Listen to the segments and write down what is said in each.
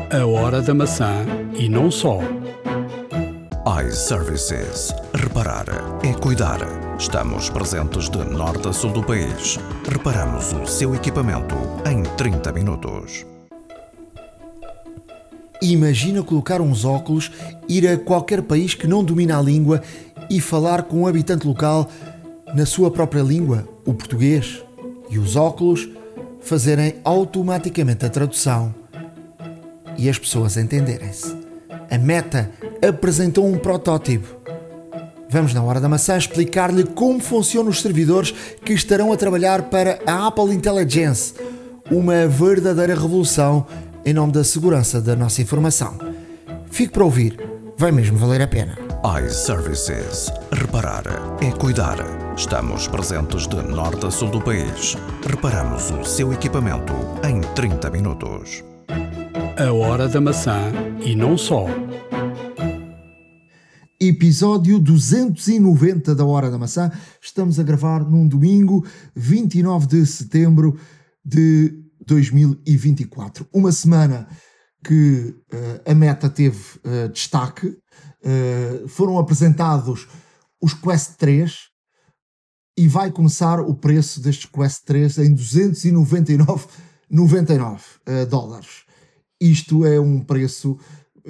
A hora da maçã e não só. iServices. Reparar é cuidar. Estamos presentes de norte a sul do país. Reparamos o seu equipamento em 30 minutos. Imagina colocar uns óculos, ir a qualquer país que não domina a língua e falar com um habitante local na sua própria língua, o português, e os óculos fazerem automaticamente a tradução e as pessoas entenderem-se. A Meta apresentou um protótipo. Vamos na Hora da Maçã explicar-lhe como funcionam os servidores que estarão a trabalhar para a Apple Intelligence, uma verdadeira revolução em nome da segurança da nossa informação. Fique para ouvir, vai mesmo valer a pena. iServices. Reparar é cuidar. Estamos presentes de norte a sul do país. Reparamos o seu equipamento em 30 minutos. A hora da maçã e não só. Episódio 290 da Hora da Maçã. Estamos a gravar num domingo, 29 de setembro de 2024. Uma semana que a Meta teve destaque. Foram apresentados os Quest 3 e vai começar o preço destes Quest 3 em 299,99 dólares. Isto é um preço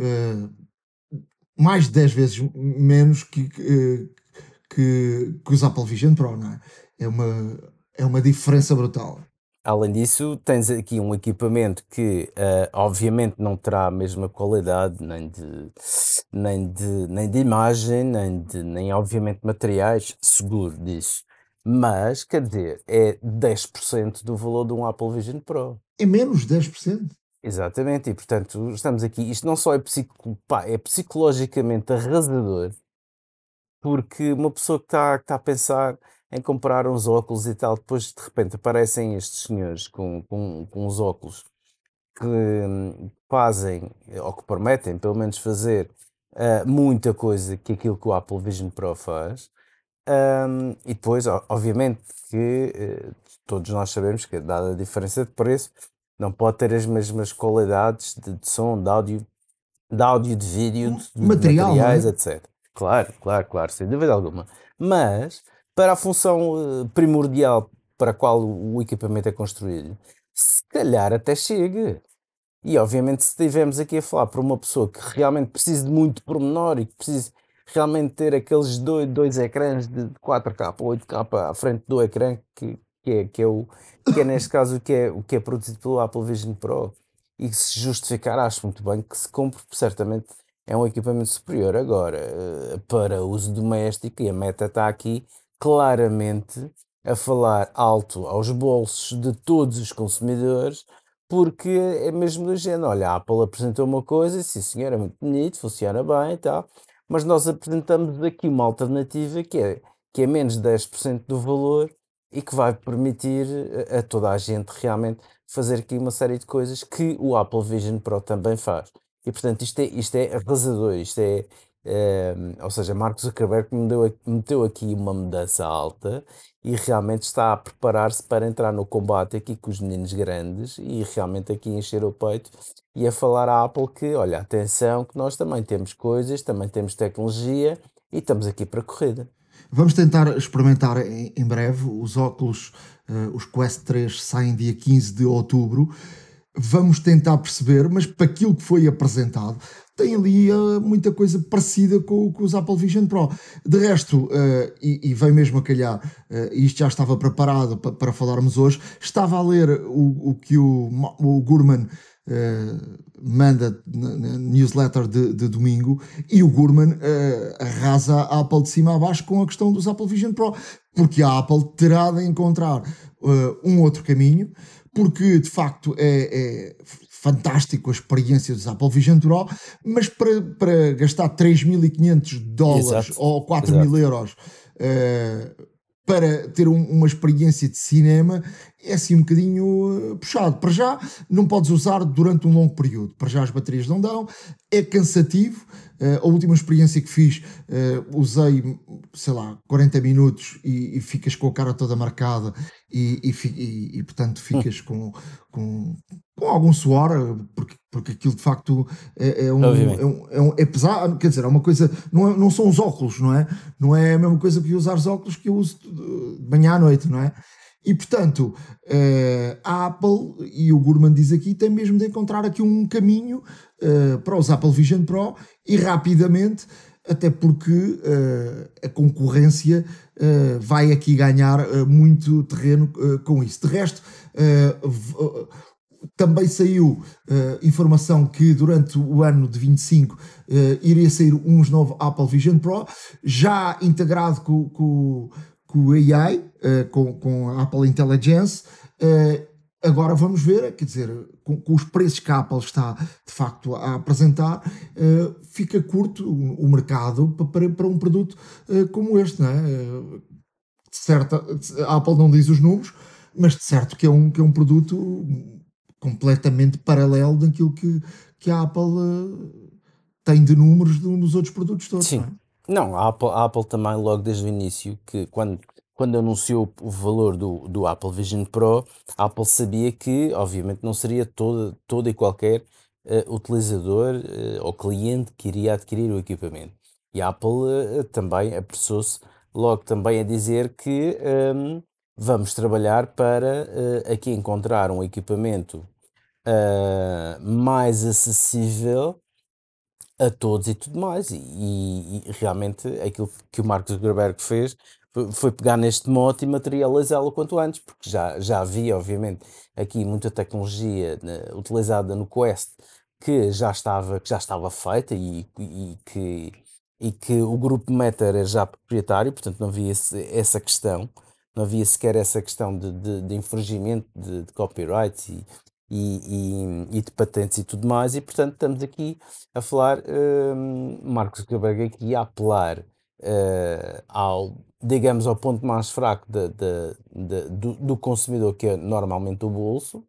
mais de 10 vezes menos que os Apple Vision Pro, não é? É uma diferença brutal. Além disso, tens aqui um equipamento que obviamente não terá a mesma qualidade nem de imagem, nem obviamente materiais, seguro disso. Mas, quer dizer, é 10% do valor de um Apple Vision Pro. É menos de 10%? Exatamente, e portanto estamos aqui, isto não só é psicologicamente arrasador, porque uma pessoa que está a pensar em comprar uns óculos e tal, depois de repente aparecem estes senhores com uns óculos que fazem, ou que prometem pelo menos fazer muita coisa que aquilo que o Apple Vision Pro faz, e depois obviamente que todos nós sabemos que dada a diferença de preço não pode ter as mesmas qualidades de som, de áudio, de vídeo, de materiais, não é? etc. Claro, sem dúvida alguma. Mas, para a função primordial para a qual o equipamento é construído, se calhar até chega. E, obviamente, se estivermos aqui a falar para uma pessoa que realmente precisa de muito pormenor e que precisa realmente ter aqueles dois ecrãs de 4K ou 8K à frente do ecrã, que é neste caso o que é produzido pelo Apple Vision Pro, e que se justificar, acho muito bem que se compre, certamente é um equipamento superior. Agora, para uso doméstico, e a Meta está aqui claramente a falar alto aos bolsos de todos os consumidores, porque é mesmo do género, olha, a Apple apresentou uma coisa, sim senhor, é muito bonito, funciona bem e tal, mas nós apresentamos aqui uma alternativa que é menos de 10% do valor e que vai permitir a toda a gente realmente fazer aqui uma série de coisas que o Apple Vision Pro também faz. E portanto isto é arrasador, ou seja, Mark Zuckerberg meteu aqui uma mudança alta e realmente está a preparar-se para entrar no combate aqui com os meninos grandes e realmente aqui encher o peito e a falar à Apple que, olha, atenção que nós também temos coisas, também temos tecnologia e estamos aqui para a corrida. Vamos tentar experimentar em breve. Os óculos, os Quest 3 saem dia 15 de outubro. Vamos tentar perceber, mas para aquilo que foi apresentado, tem ali muita coisa parecida com os Apple Vision Pro. De resto, e vem mesmo a calhar, isto já estava preparado para falarmos hoje, estava a ler o que o Gurman manda na newsletter de domingo, e o Gurman arrasa a Apple de cima a baixo com a questão dos Apple Vision Pro, porque a Apple terá de encontrar um outro caminho, porque de facto é fantástico a experiência dos Apple Vision Pro, mas para gastar 3.500 dólares ou 4.000 euros para ter uma experiência de cinema é assim um bocadinho puxado. Para já não podes usar durante um longo período, para já as baterias não dão, é cansativo. A última experiência que fiz, usei, sei lá, 40 minutos e ficas com a cara toda marcada e portanto ficas com com algum suor, porque aquilo de facto Obviamente. é pesado, quer dizer, é uma coisa, não são os óculos, não é? Não é a mesma coisa que usar os óculos que eu uso de manhã à noite, não é? E portanto, a Apple, e o Gurman diz aqui, tem mesmo de encontrar aqui um caminho para os Apple Vision Pro e rapidamente, até porque a concorrência vai aqui ganhar muito terreno com isso. De resto, também saiu informação que durante o ano de 25 iria sair uns novo Apple Vision Pro, já integrado com o AI, com a Apple Intelligence. Agora vamos ver, quer dizer, com os preços que a Apple está de facto a apresentar, fica curto o mercado para um produto como este, não é? De certo, a Apple não diz os números, mas de certo que é um produto completamente paralelo daquilo que a Apple tem de números dos outros produtos todos, Sim. não é? Não, a Apple também, logo desde o início, que quando anunciou o valor do Apple Vision Pro, a Apple sabia que, obviamente, não seria todo e qualquer utilizador ou cliente que iria adquirir o equipamento. E a Apple também apressou-se logo também a dizer que vamos trabalhar para aqui encontrar um equipamento mais acessível a todos e tudo mais. E realmente aquilo que o Mark Zuckerberg fez foi pegar neste mote e materializá-lo quanto antes, porque já havia, obviamente, aqui muita tecnologia utilizada no Quest que já estava feita e que o grupo Meta era já proprietário, portanto não havia essa questão, não havia sequer essa questão de infringimento de copyright e de patentes e tudo mais, e portanto estamos aqui a falar, Mark Zuckerberg aqui a apelar digamos, ao ponto mais fraco do consumidor, que é normalmente o bolso,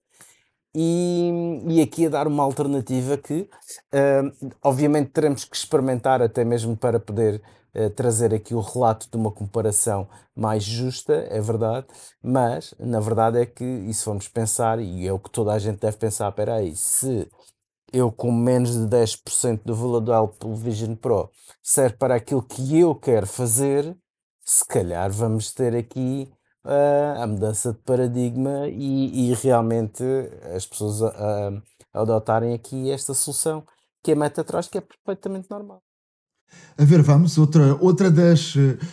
e aqui a dar uma alternativa que, obviamente, teremos que experimentar até mesmo para poder trazer aqui o relato de uma comparação mais justa, é verdade, mas na verdade é que, e se formos pensar, e é o que toda a gente deve pensar, espera aí, se eu com menos de 10% do valor do Apple Vision Pro serve para aquilo que eu quero fazer, se calhar vamos ter aqui a mudança de paradigma e realmente as pessoas adotarem aqui esta solução que a Meta traz, que é perfeitamente normal. A ver, vamos, outra das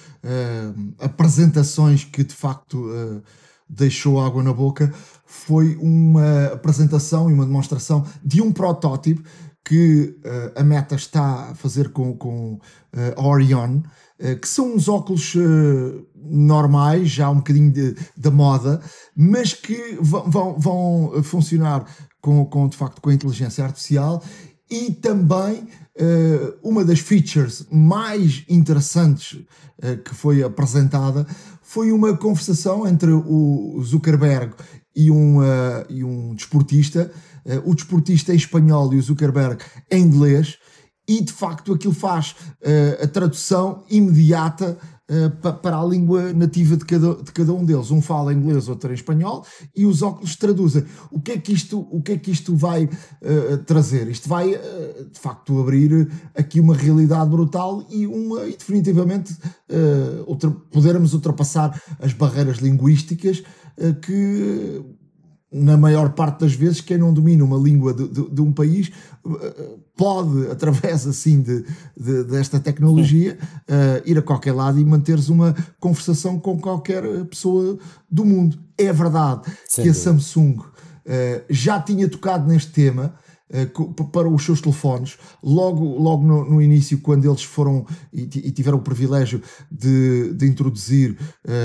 apresentações que de facto deixou água na boca foi uma apresentação e uma demonstração de um protótipo que a Meta está a fazer com a Orion, que são uns óculos normais, já um bocadinho da moda, mas que vão funcionar de facto com a inteligência artificial. E também uma das features mais interessantes que foi apresentada foi uma conversação entre o Zuckerberg e um desportista, o desportista em espanhol e o Zuckerberg em inglês, e de facto aquilo faz a tradução imediata para a língua nativa de cada um deles. Um fala inglês, outro em espanhol, e os óculos traduzem. O que é que isto vai trazer? Isto vai, de facto, abrir aqui uma realidade brutal e definitivamente podermos ultrapassar as barreiras linguísticas que, na maior parte das vezes, quem não domina uma língua de um país pode, através assim desta tecnologia, ir a qualquer lado e manteres uma conversação com qualquer pessoa do mundo. É verdade que a Samsung já tinha tocado neste tema para os seus telefones, logo no início, quando eles foram e tiveram o privilégio de introduzir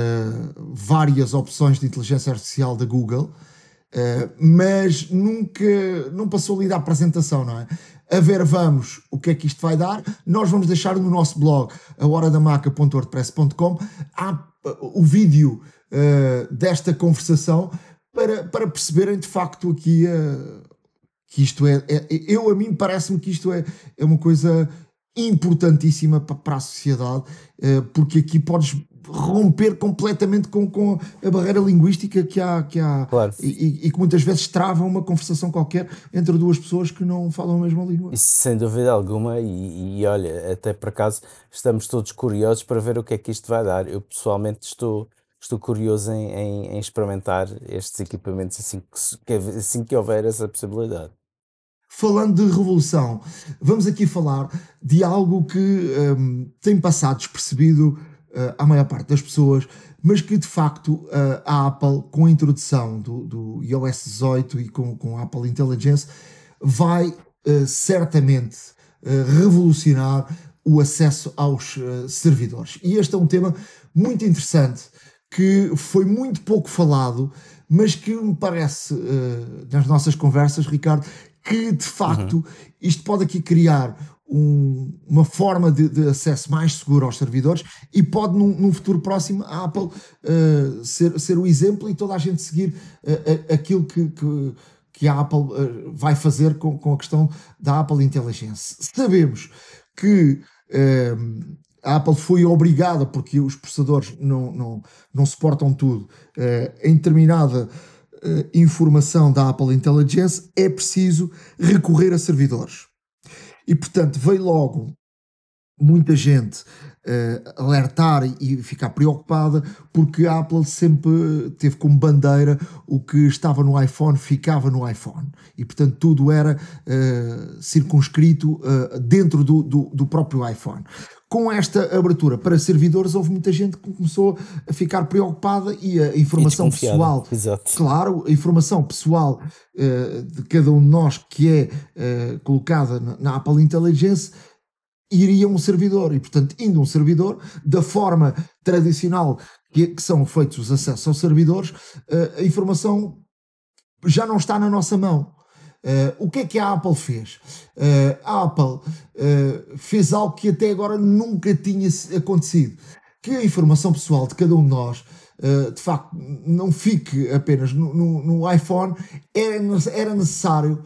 várias opções de inteligência artificial da Google. Mas não passou ali da apresentação, não é? A ver, vamos, o que é que isto vai dar? Nós vamos deixar no nosso blog, ahoradamaca.wordpress.com, o vídeo desta conversação para perceberem de facto aqui que isto a mim parece-me que isto é uma coisa importantíssima para a sociedade, porque aqui podes romper completamente com a barreira linguística que há Claro. e que muitas vezes trava uma conversação qualquer entre duas pessoas que não falam a mesma língua. Isso sem dúvida alguma, e olha, até por acaso estamos todos curiosos para ver o que é que isto vai dar. Eu pessoalmente estou curioso em experimentar estes equipamentos assim que houver essa possibilidade. Falando de revolução, vamos aqui falar de algo que tem passado despercebido à maior parte das pessoas, mas que de facto a Apple, com a introdução do iOS 18 e com a Apple Intelligence, vai certamente revolucionar o acesso aos servidores. E este é um tema muito interessante que foi muito pouco falado, mas que me parece, nas nossas conversas, Ricardo, que de facto isto pode aqui criar uma forma de acesso mais seguro aos servidores e pode num futuro próximo a Apple ser o exemplo e toda a gente seguir aquilo que a Apple vai fazer com a questão da Apple Intelligence. Sabemos que a Apple foi obrigada, porque os processadores não suportam tudo, em determinada informação da Apple Intelligence, é preciso recorrer a servidores. E, portanto, veio logo muita gente alertar e ficar preocupada, porque a Apple sempre teve como bandeira o que estava no iPhone ficava no iPhone. E, portanto, tudo era circunscrito dentro do próprio iPhone. Com esta abertura para servidores, houve muita gente que começou a ficar preocupada e a informação pessoal, Exato. claro, a informação pessoal de cada um de nós que é colocada na Apple Intelligence iria um servidor. E, portanto, indo um servidor, da forma tradicional que são feitos os acessos aos servidores, a informação já não está na nossa mão. O que a Apple fez? A Apple fez algo que até agora nunca tinha acontecido, que a informação pessoal de cada um de nós de facto não fique apenas no iPhone. Era necessário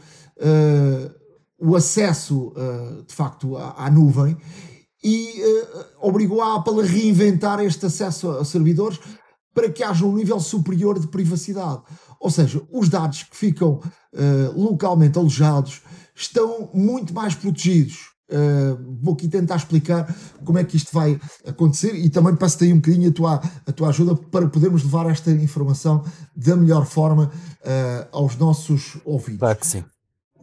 o acesso de facto à nuvem e obrigou a Apple a reinventar este acesso a servidores para que haja um nível superior de privacidade. Ou seja, os dados que ficam localmente alojados estão muito mais protegidos. Vou aqui tentar explicar como é que isto vai acontecer e também peço-te aí um bocadinho a tua ajuda para podermos levar esta informação da melhor forma aos nossos ouvintes. Claro que sim.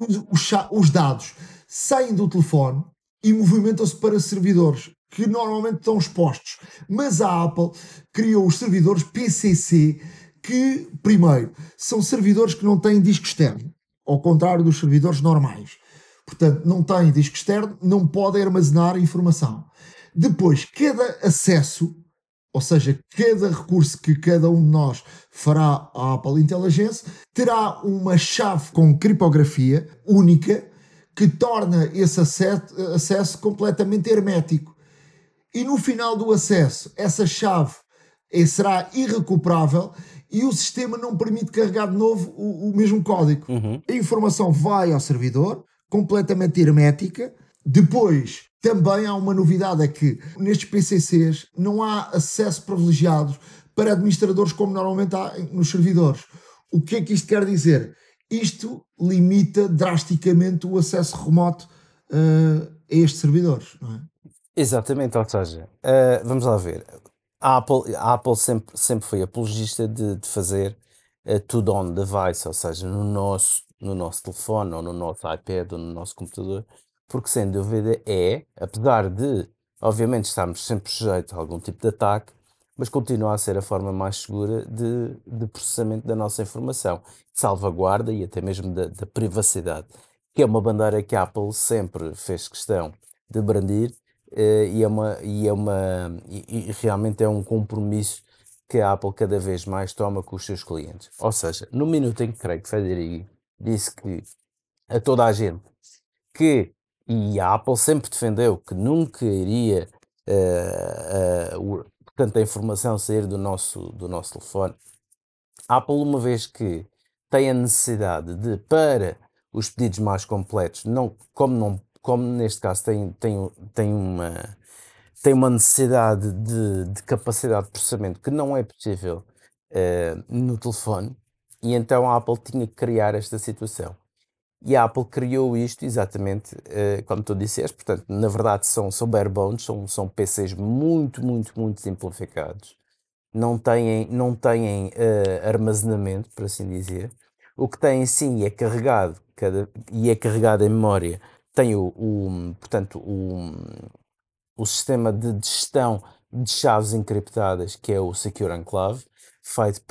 Os dados saem do telefone e movimentam-se para servidores que normalmente estão expostos, mas a Apple criou os servidores PCC, que, primeiro, são servidores que não têm disco externo, ao contrário dos servidores normais. Portanto, não têm disco externo, não podem armazenar informação. Depois, cada acesso, ou seja, cada recurso que cada um de nós fará à Apple Intelligence, terá uma chave com criptografia única que torna esse acesso completamente hermético. E no final do acesso, essa chave será irrecuperável e o sistema não permite carregar de novo o mesmo código. A informação vai ao servidor, completamente hermética. Depois, também há uma novidade, é que nestes PCCs não há acesso privilegiado para administradores como normalmente há nos servidores. O que é que isto quer dizer? Isto limita drasticamente o acesso remoto a estes servidores, não é? Exatamente, ou seja, vamos lá ver. A Apple sempre foi apologista de fazer tudo on device, ou seja, no nosso telefone, ou no nosso iPad, ou no nosso computador, porque sem dúvida apesar de, obviamente, estarmos sempre sujeitos a algum tipo de ataque, mas continua a ser a forma mais segura de processamento da nossa informação, de salvaguarda e até mesmo da privacidade, que é uma bandeira que a Apple sempre fez questão de brandir. E realmente é um compromisso que a Apple cada vez mais toma com os seus clientes. Ou seja, no minuto em que Craig Federighi disse que a toda a gente e a Apple sempre defendeu que nunca iria portanto, a informação sair do nosso telefone. A Apple, uma vez que tem a necessidade de, para os pedidos mais completos, como neste caso tem tem uma necessidade de capacidade de processamento que não é possível no telefone, e então a Apple tinha que criar esta situação. E a Apple criou isto exatamente como tu disseste, portanto, na verdade são bare bones, são PCs muito, muito, muito simplificados, não têm armazenamento, por assim dizer. O que têm sim é carregado, e é carregado em memória, tem portanto, o sistema de gestão de chaves encriptadas, que é o Secure Enclave, feito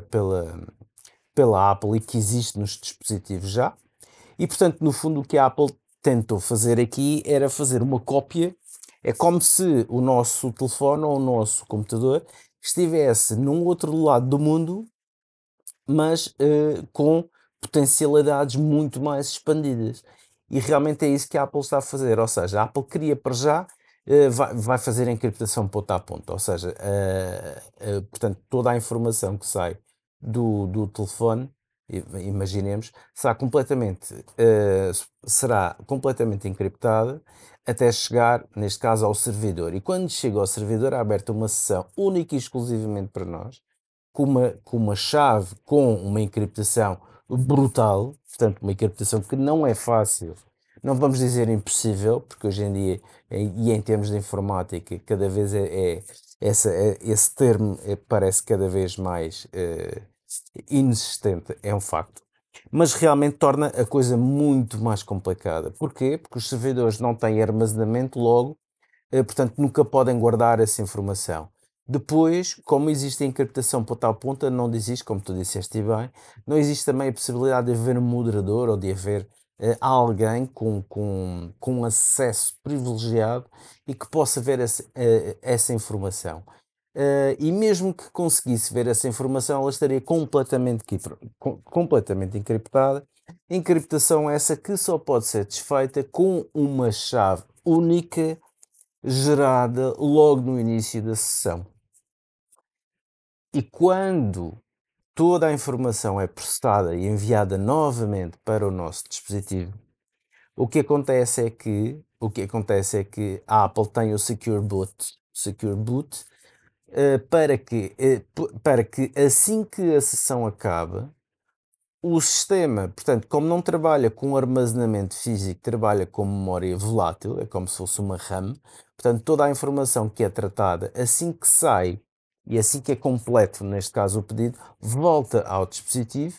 pela Apple e que existe nos dispositivos já. E, portanto, no fundo, o que a Apple tentou fazer aqui era fazer uma cópia. É como se o nosso telefone ou o nosso computador estivesse num outro lado do mundo, mas com potencialidades muito mais expandidas. E realmente é isso que a Apple está a fazer. Ou seja, a Apple queria para já, vai fazer a encriptação ponta a ponta. Ou seja, portanto, toda a informação que sai do telefone, imaginemos, será completamente encriptada até chegar, neste caso, ao servidor. E quando chega ao servidor, é aberta uma sessão única e exclusivamente para nós, com uma chave com uma encriptação brutal, portanto, uma encriptação que não é fácil, não vamos dizer impossível, porque hoje em dia, e em termos de informática, cada vez esse termo parece cada vez mais inexistente, é um facto. Mas realmente torna a coisa muito mais complicada. Porquê? Porque os servidores não têm armazenamento, logo, portanto, nunca podem guardar essa informação. Depois, como existe a encriptação ponta a ponta, não existe, como tu disseste bem, não existe também a possibilidade de haver um moderador ou de haver alguém com acesso privilegiado e que possa ver essa informação. E mesmo que conseguisse ver essa informação, ela estaria completamente encriptada. Encriptação essa que só pode ser desfeita com uma chave única gerada logo no início da sessão. E quando toda a informação é processada e enviada novamente para o nosso dispositivo, o que acontece é que a Apple tem o Secure Boot, para que assim que a sessão acaba, o sistema, portanto, como não trabalha com armazenamento físico, trabalha com memória volátil, é como se fosse uma RAM, portanto, toda a informação que é tratada, assim que sai e assim que é completo, neste caso o pedido, volta ao dispositivo,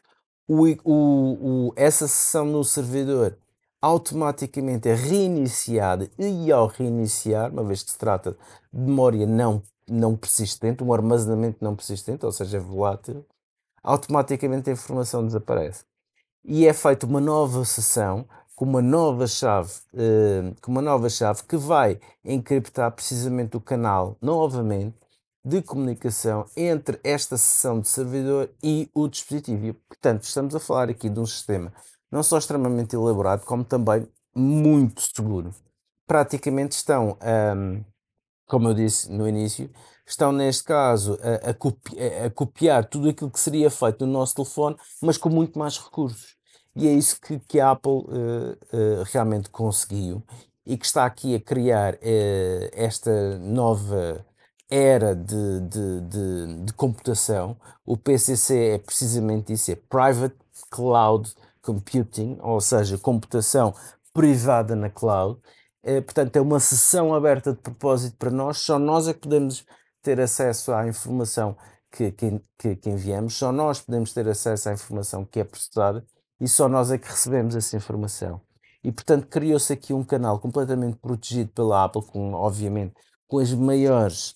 essa sessão no servidor automaticamente é reiniciada, e ao reiniciar, uma vez que se trata de memória não persistente, um armazenamento não persistente, ou seja, volátil, automaticamente a informação desaparece. E é feita uma nova sessão com uma nova chave, que vai encriptar precisamente o canal novamente de comunicação entre esta sessão de servidor e o dispositivo. E, portanto, estamos a falar aqui de um sistema não só extremamente elaborado, como também muito seguro. Praticamente estão, como eu disse no início, estão neste caso a copiar tudo aquilo que seria feito no nosso telefone, mas com muito mais recursos. E é isso que a Apple realmente conseguiu, e que está aqui a criar esta nova era de computação. O PCC é precisamente isso, é Private Cloud Computing, ou seja, computação privada na cloud. Portanto, é uma sessão aberta de propósito para nós, só nós é que podemos ter acesso à informação que enviamos, só nós podemos ter acesso à informação que é processada, e só nós é que recebemos essa informação. E, portanto, criou-se aqui um canal completamente protegido pela Apple, obviamente, com as maiores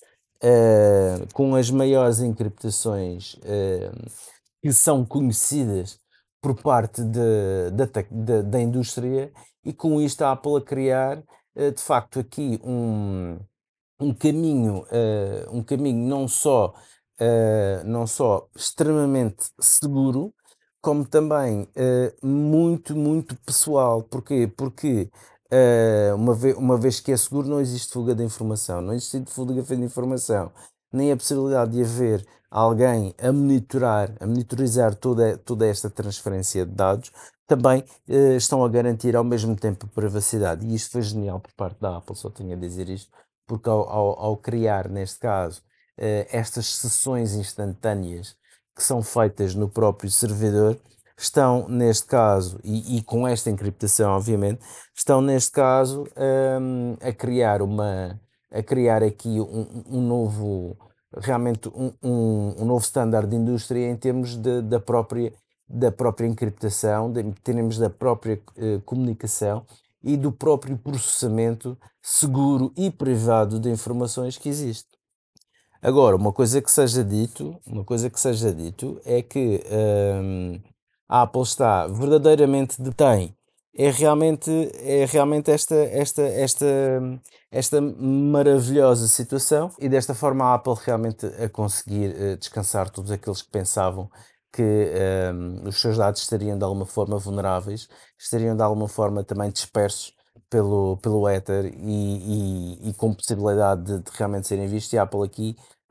encriptações que são conhecidas por parte da indústria, e com isto a Apple a criar, de facto, aqui um caminho não só extremamente seguro, como também muito, muito pessoal. Porquê? Porque uma vez que é seguro, não existe fuga de informação. Não existe fuga de informação, nem a possibilidade de haver alguém a monitorizar toda esta transferência de dados. Também estão a garantir ao mesmo tempo a privacidade. E isto foi genial por parte da Apple, só tenho a dizer isto, porque ao criar, neste caso, estas sessões instantâneas que são feitas no próprio servidor, estão neste caso, e com esta encriptação, obviamente, estão neste caso a criar aqui um novo, realmente um novo standard de indústria em termos da própria encriptação, em termos da própria comunicação e do próprio processamento seguro e privado de informações que existe. Agora, uma coisa que seja dito é que a Apple está verdadeiramente detém é realmente esta maravilhosa situação, e desta forma a Apple realmente a conseguir descansar todos aqueles que pensavam que os seus dados estariam de alguma forma vulneráveis, estariam de alguma forma também dispersos pelo éter e com possibilidade de realmente serem vistos. E a Apple aqui,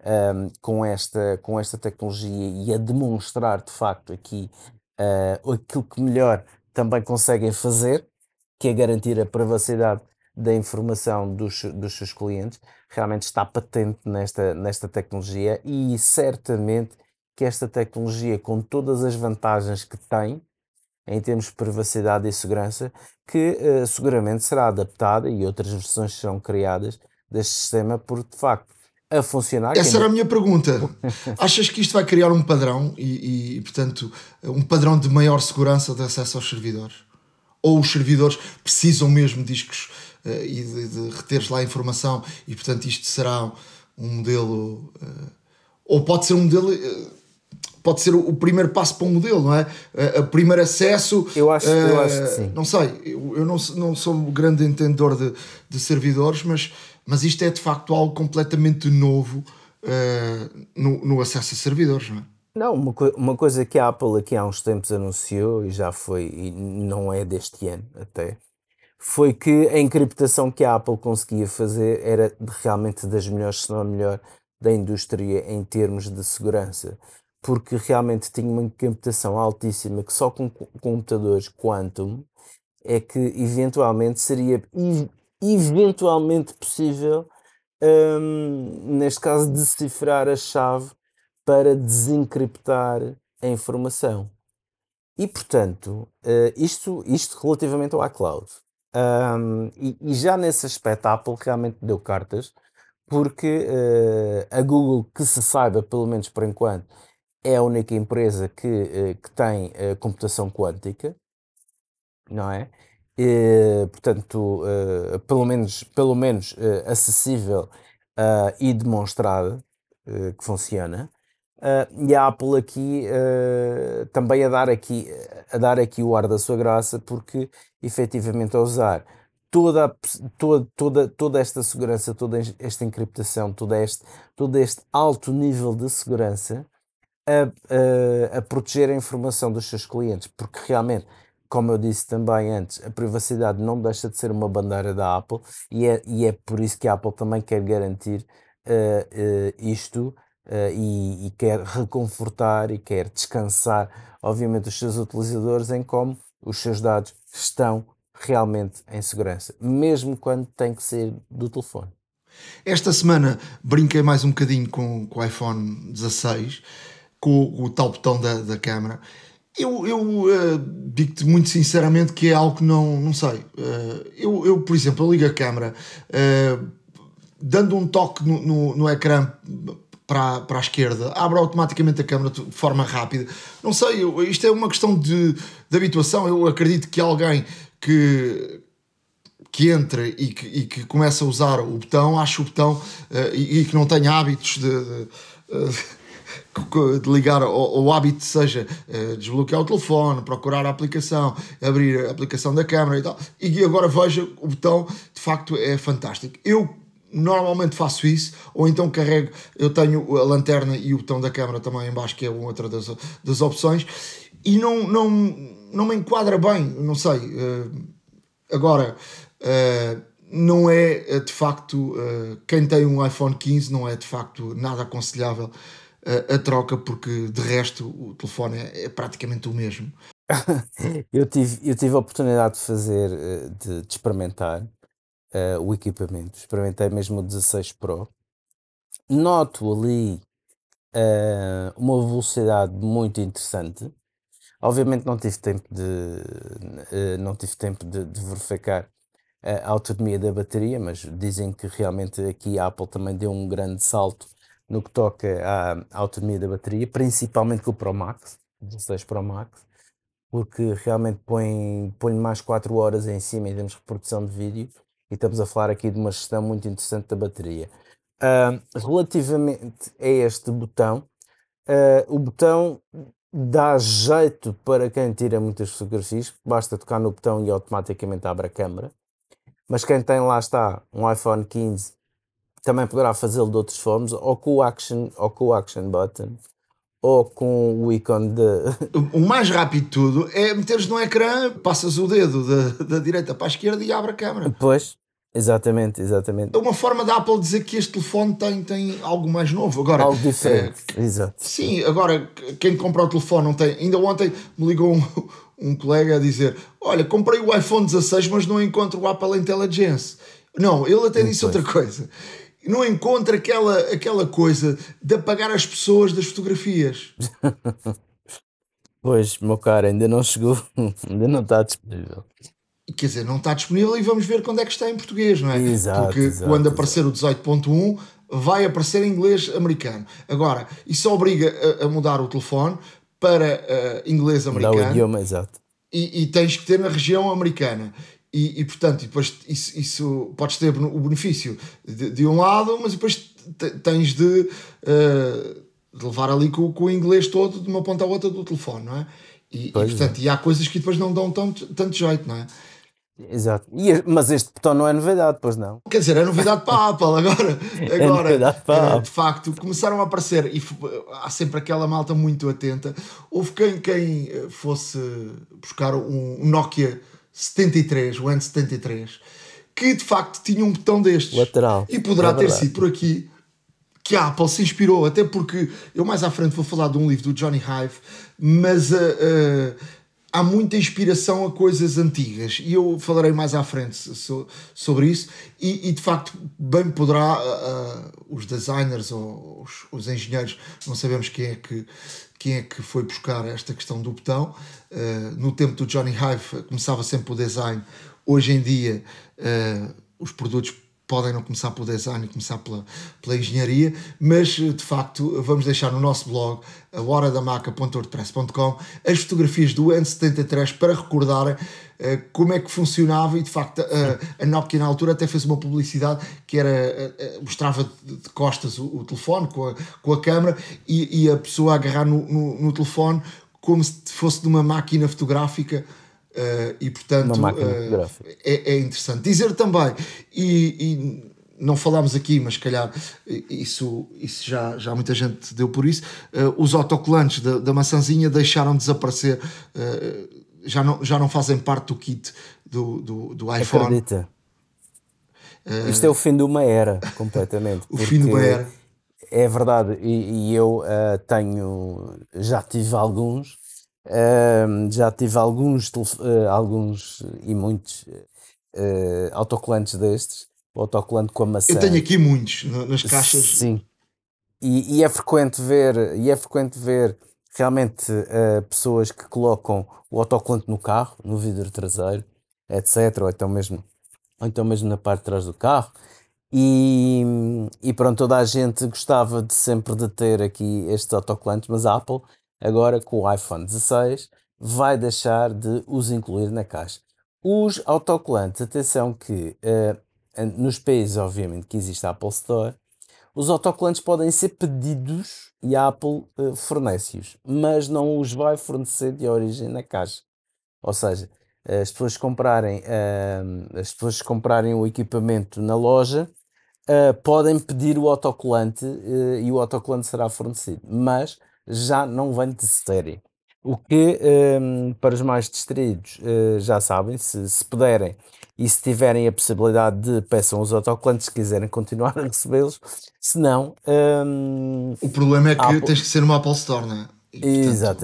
com esta tecnologia, e a demonstrar de facto aqui aquilo que melhor também conseguem fazer, que é garantir a privacidade da informação dos seus clientes, realmente está patente nesta tecnologia, e certamente que esta tecnologia, com todas as vantagens que tem em termos de privacidade e segurança, que seguramente será adaptada e outras versões serão criadas deste sistema, porque de facto a funcionar. Essa era a minha pergunta. Achas que isto vai criar um padrão e, portanto, um padrão de maior segurança de acesso aos servidores? Ou os servidores precisam mesmo de discos e de reteres lá a informação, e, portanto, isto será um modelo... ou pode ser um modelo... pode ser o primeiro passo para um modelo, não é? O primeiro acesso... Eu acho que sim. Não sei, eu não sou um grande entendedor de servidores, mas isto é de facto algo completamente novo no acesso a servidores, não é? Não, uma coisa que a Apple aqui há uns tempos anunciou, e já foi, e não é deste ano até, foi que a encriptação que a Apple conseguia fazer era realmente das melhores, se não a melhor, da indústria em termos de segurança, porque realmente tinha uma encriptação altíssima que só com computadores Quantum é que eventualmente seria eventualmente possível, neste caso, decifrar a chave para desencriptar a informação. E, portanto, isto relativamente ao iCloud. E já nesse aspecto a Apple realmente deu cartas, porque a Google, que se saiba, pelo menos por enquanto, é a única empresa que tem computação quântica, não é? Portanto, pelo menos acessível e demonstrada que funciona. E a Apple aqui também a dar aqui o ar da sua graça, porque efetivamente a usar toda esta segurança, toda esta encriptação, todo este alto nível de segurança, a proteger a informação dos seus clientes, porque realmente, como eu disse também antes, a privacidade não deixa de ser uma bandeira da Apple, e é por isso que a Apple também quer garantir isto, e quer reconfortar e quer descansar, obviamente, os seus utilizadores em como os seus dados estão realmente em segurança, mesmo quando tem que ser do telefone. Esta semana brinquei mais um bocadinho com o iPhone 16, com o tal botão da câmera. Eu digo-te muito sinceramente que é algo que não sei. Eu, por exemplo, eu ligo a câmera, dando um toque no ecrã para a esquerda, abre automaticamente a câmera de forma rápida. Não sei, isto é uma questão de habituação. Eu acredito que alguém que entra e que começa a usar o botão, acha o botão e que não tenha hábitos de ligar, o hábito seja desbloquear o telefone, procurar a aplicação, abrir a aplicação da câmera e tal, e agora veja o botão, de facto é fantástico. Eu normalmente faço isso, ou então carrego, eu tenho a lanterna e o botão da câmera também em baixo, que é outra das opções, e não me enquadra bem, não sei. Agora, não é de facto, quem tem um iPhone 15 não é de facto nada aconselhável a troca, porque de resto o telefone é praticamente o mesmo. Eu tive a oportunidade de fazer, de experimentar, o equipamento, experimentei mesmo o 16 Pro. Noto ali uma velocidade muito interessante. Obviamente não tive tempo de verificar a autonomia da bateria, mas dizem que realmente aqui a Apple também deu um grande salto no que toca à autonomia da bateria, principalmente com o Pro Max, 16 Pro Max, porque realmente põe mais 4 horas em cima em termos de reprodução de vídeo, e estamos a falar aqui de uma gestão muito interessante da bateria. Relativamente a este botão, o botão dá jeito para quem tira muitas fotografias, basta tocar no botão e automaticamente abre a câmera. Mas quem tem, lá está, um iPhone 15 também poderá fazê-lo de outras formas, ou com o action button, ou com o ícone de... O mais rápido de tudo é meteres no ecrã, passas o dedo da direita para a esquerda e abre a câmera. Pois, exatamente. É uma forma da Apple dizer que este telefone tem algo mais novo. Agora, algo diferente, exato. Sim, agora quem compra o telefone não tem... Ainda ontem me ligou um colega a dizer: olha, comprei o iPhone 16 mas não encontro o Apple Intelligence. Não, ele até disse outra coisa. Não encontra aquela coisa de apagar as pessoas das fotografias. Pois, meu caro, ainda não chegou, ainda não está disponível. Quer dizer, não está disponível e vamos ver quando é que está em português, não é? Exato, porque exato, quando aparecer o 18.1 vai aparecer em inglês americano. Agora, isso obriga a mudar o telefone para inglês americano. Dá o idioma, exato. E tens que ter na região americana. E portanto, depois isso podes ter o benefício de um lado, mas depois tens de levar ali com o inglês todo de uma ponta à outra do telefone, não é? E portanto, e há coisas que depois não dão tanto jeito, não é? Exato. Mas este botão não é novidade, pois não? Quer dizer, é novidade para a Apple agora. É novidade para a Apple. De facto, começaram a aparecer e há sempre aquela malta muito atenta. Houve quem fosse buscar um Nokia 73, o N73, que de facto tinha um botão destes. Lateral. E poderá ter sido por aqui que a Apple se inspirou, até porque eu mais à frente vou falar de um livro do Johnny Ive, mas há muita inspiração a coisas antigas e eu falarei mais à frente sobre isso e de facto bem poderá os designers ou os engenheiros, não sabemos quem é que foi buscar esta questão do botão. No tempo do Johnny Ive começava sempre o design, hoje em dia os produtos podem não começar pelo design e começar pela engenharia, mas de facto vamos deixar no nosso blog, a horadamaca.wordpress.com, as fotografias do N73 para recordarem como é que funcionava. E de facto a Nokia na altura até fez uma publicidade que era mostrava de costas o telefone com a câmera e a pessoa a agarrar no telefone como se fosse de uma máquina fotográfica. E portanto é interessante dizer também, e não falámos aqui, mas se calhar isso já muita gente deu por isso, os autocolantes da maçãzinha deixaram de desaparecer, já não fazem parte do kit do iPhone. Acredita? Isto é o fim de uma era, completamente. O fim de uma era. É verdade, e eu já tive alguns e muitos autocolantes destes, o autocolante com a maçã. Eu tenho aqui muitos nas caixas. Sim, e é frequente ver realmente pessoas que colocam o autocolante no carro, no vidro traseiro, etc, ou então mesmo na parte de trás do carro. E pronto, toda a gente gostava sempre de ter aqui estes autocolantes, mas a Apple agora com o iPhone 16 vai deixar de os incluir na caixa. Os autocolantes, atenção que nos países obviamente que existe a Apple Store, os autocolantes podem ser pedidos e a Apple fornece-os, mas não os vai fornecer de origem na caixa. Ou seja, as pessoas comprarem o equipamento na loja, podem pedir o autocolante e o autocolante será fornecido, mas já não vem de série. O que, para os mais distraídos, já sabem, se puderem e se tiverem a possibilidade de peçam os autocolantes se quiserem continuar a recebê-los, se não... o problema é que tens que ser uma Apple Store, não é?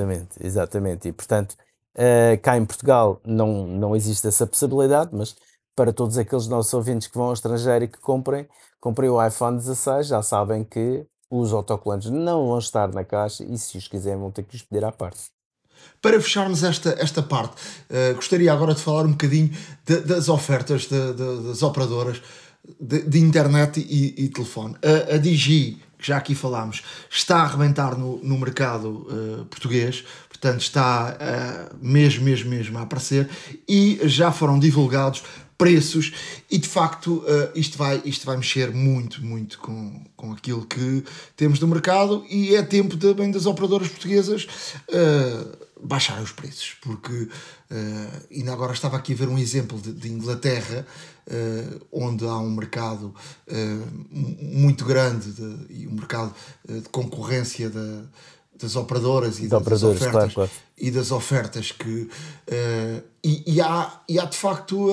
Exatamente. E portanto, cá em Portugal não existe essa possibilidade, mas para todos aqueles nossos ouvintes que vão ao estrangeiro e que comprem o iPhone 16, já sabem que os autocolantes não vão estar na caixa e se os quiserem vão ter que os pedir à parte. Para fecharmos esta parte, gostaria agora de falar um bocadinho das ofertas das operadoras de internet e telefone. A Digi, que já aqui falámos, está a arrebentar no mercado português, portanto está mesmo a aparecer e já foram divulgados preços e de facto isto vai mexer muito com aquilo que temos no mercado e é tempo também das operadoras portuguesas baixarem os preços, porque ainda agora estava aqui a ver um exemplo de Inglaterra, onde há um mercado muito grande e um mercado de concorrência das operadoras e das ofertas, claro. E das ofertas que e há de facto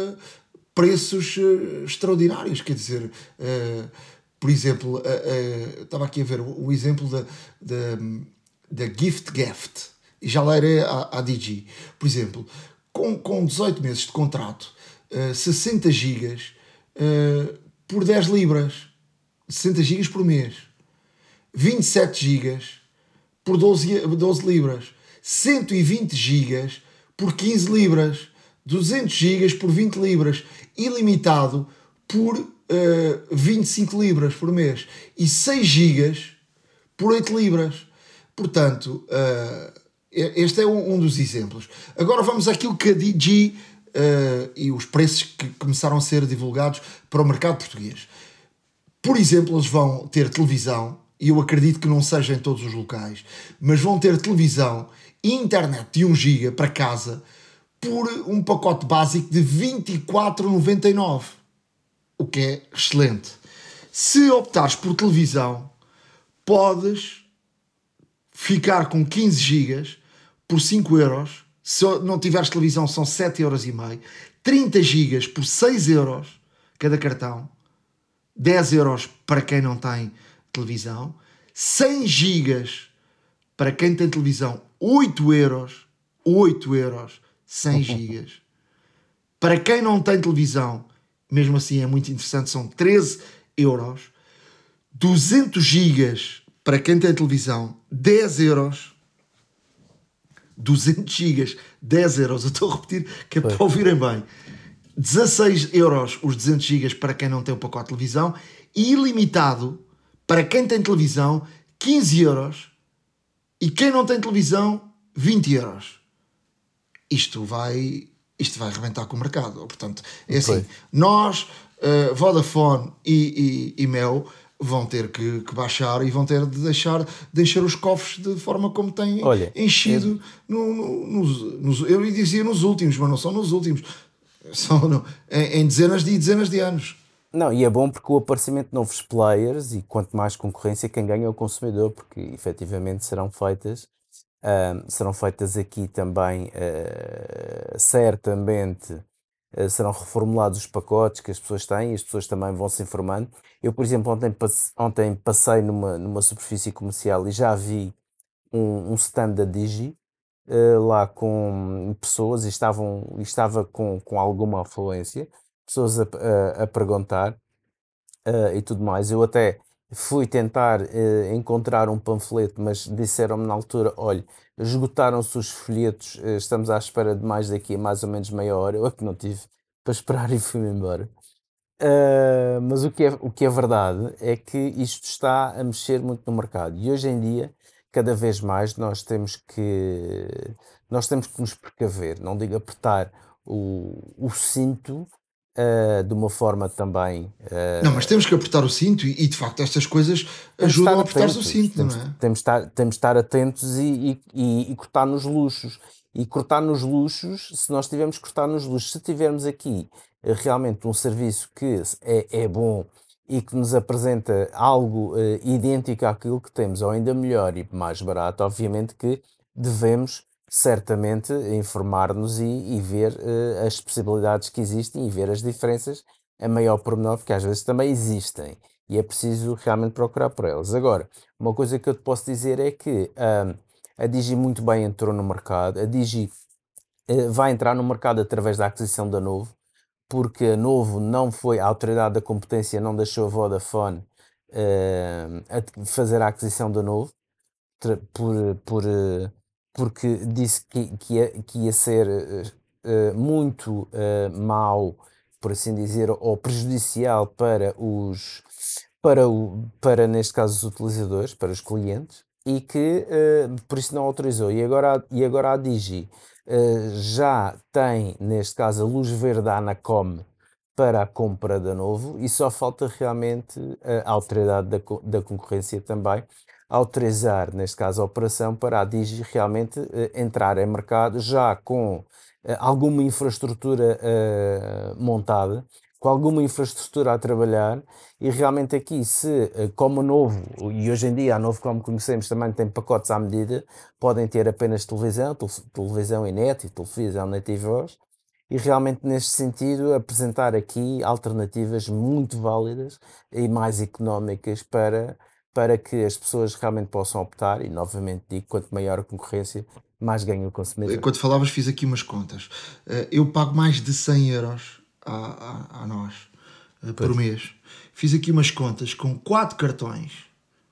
preços extraordinários, quer dizer, por exemplo, estava aqui a ver o exemplo da Gift e já lerei à Digi, por exemplo, com 18 meses de contrato, 60 gigas por 10 libras, 60 gigas por mês, 27 gigas por 12 libras, 120 gigas por 15 libras, 200 gigas por 20 libras, ilimitado por 25 libras por mês e 6 gigas por 8 libras. Portanto, este é um dos exemplos. Agora vamos àquilo que a Digi e os preços que começaram a ser divulgados para o mercado português. Por exemplo, eles vão ter televisão, e eu acredito que não seja em todos os locais, mas vão ter televisão e internet de 1 GB para casa por um pacote básico de 24,99, o que é excelente. Se optares por televisão, podes ficar com 15 GB por 5 euros. Se não tiveres televisão são 7,5 euros. 30 GB por 6 euros cada cartão. 10 euros para quem não tem televisão. 100 GB para quem tem televisão. 8 euros. 8 euros. 100 GB. Para quem não tem televisão, mesmo assim é muito interessante, são 13 euros. 200 GB para quem tem televisão. 10 euros. 200 GB, 10 euros. Eu estou a repetir que é para ouvirem bem. 16 euros os 200 GB para quem não tem o pacote de televisão e ilimitado para quem tem televisão 15 euros e quem não tem televisão 20 euros. Isto vai arrebentar com o mercado. Portanto, é assim, nós, Vodafone e Mel vão ter que baixar e vão ter de deixar de encher os cofres de forma como têm enchido eu dizia nos últimos, mas não são nos últimos, são em dezenas de anos. Não, e é bom porque o aparecimento de novos players e quanto mais concorrência, quem ganha é o consumidor, porque efetivamente serão feitas aqui também, certamente, serão reformulados os pacotes que as pessoas têm e as pessoas também vão se informando. Eu, por exemplo, ontem passei numa superfície comercial e já vi um stand da Digi lá com pessoas e estava com alguma afluência, pessoas a perguntar e tudo mais. Eu até fui tentar encontrar um panfleto, mas disseram-me na altura, olha, esgotaram-se os folhetos, estamos à espera de mais daqui a mais ou menos meia hora. Eu é que não tive para esperar e fui-me embora. Mas o que é verdade é que isto está a mexer muito no mercado e hoje em dia, cada vez mais, nós temos que nos precaver, não digo apertar o cinto de uma forma também... Não, mas temos que apertar o cinto e de facto estas coisas ajudam a apertar o cinto, não é? Temos de estar atentos e cortar nos luxos. E cortar nos luxos, se nós tivermos que cortar nos luxos, se tivermos aqui realmente um serviço que é bom e que nos apresenta algo idêntico àquilo que temos, ou ainda melhor e mais barato, obviamente que devemos certamente informar-nos e ver as possibilidades que existem e ver as diferenças a maior pormenor, porque às vezes também existem e é preciso realmente procurar por elas. Agora, uma coisa que eu te posso dizer é que a Digi muito bem entrou no mercado, a Digi vai entrar no mercado através da aquisição da Novo, porque a Novo não foi, a autoridade da competência não deixou a Vodafone fazer a aquisição da Novo, porque disse que ia ser muito mau, por assim dizer, ou prejudicial para neste caso os utilizadores, para os clientes, e que por isso não autorizou. E agora a Digi já tem, neste caso, a luz verde da Anacom para a compra da Novo, e só falta realmente a autoridade da concorrência também autorizar, neste caso, a operação para a Digi realmente entrar em mercado já com alguma infraestrutura montada, com alguma infraestrutura a trabalhar, e realmente aqui, como a Novo, e hoje em dia a Novo, como conhecemos, também tem pacotes à medida, podem ter apenas televisão e net, e televisão net e voz, e realmente neste sentido apresentar aqui alternativas muito válidas e mais económicas para que as pessoas realmente possam optar, e novamente digo, quanto maior a concorrência, mais ganha o consumidor. Enquanto falavas, fiz aqui umas contas. Eu pago mais de 100 euros a nós por mês. Fiz aqui umas contas com 4 cartões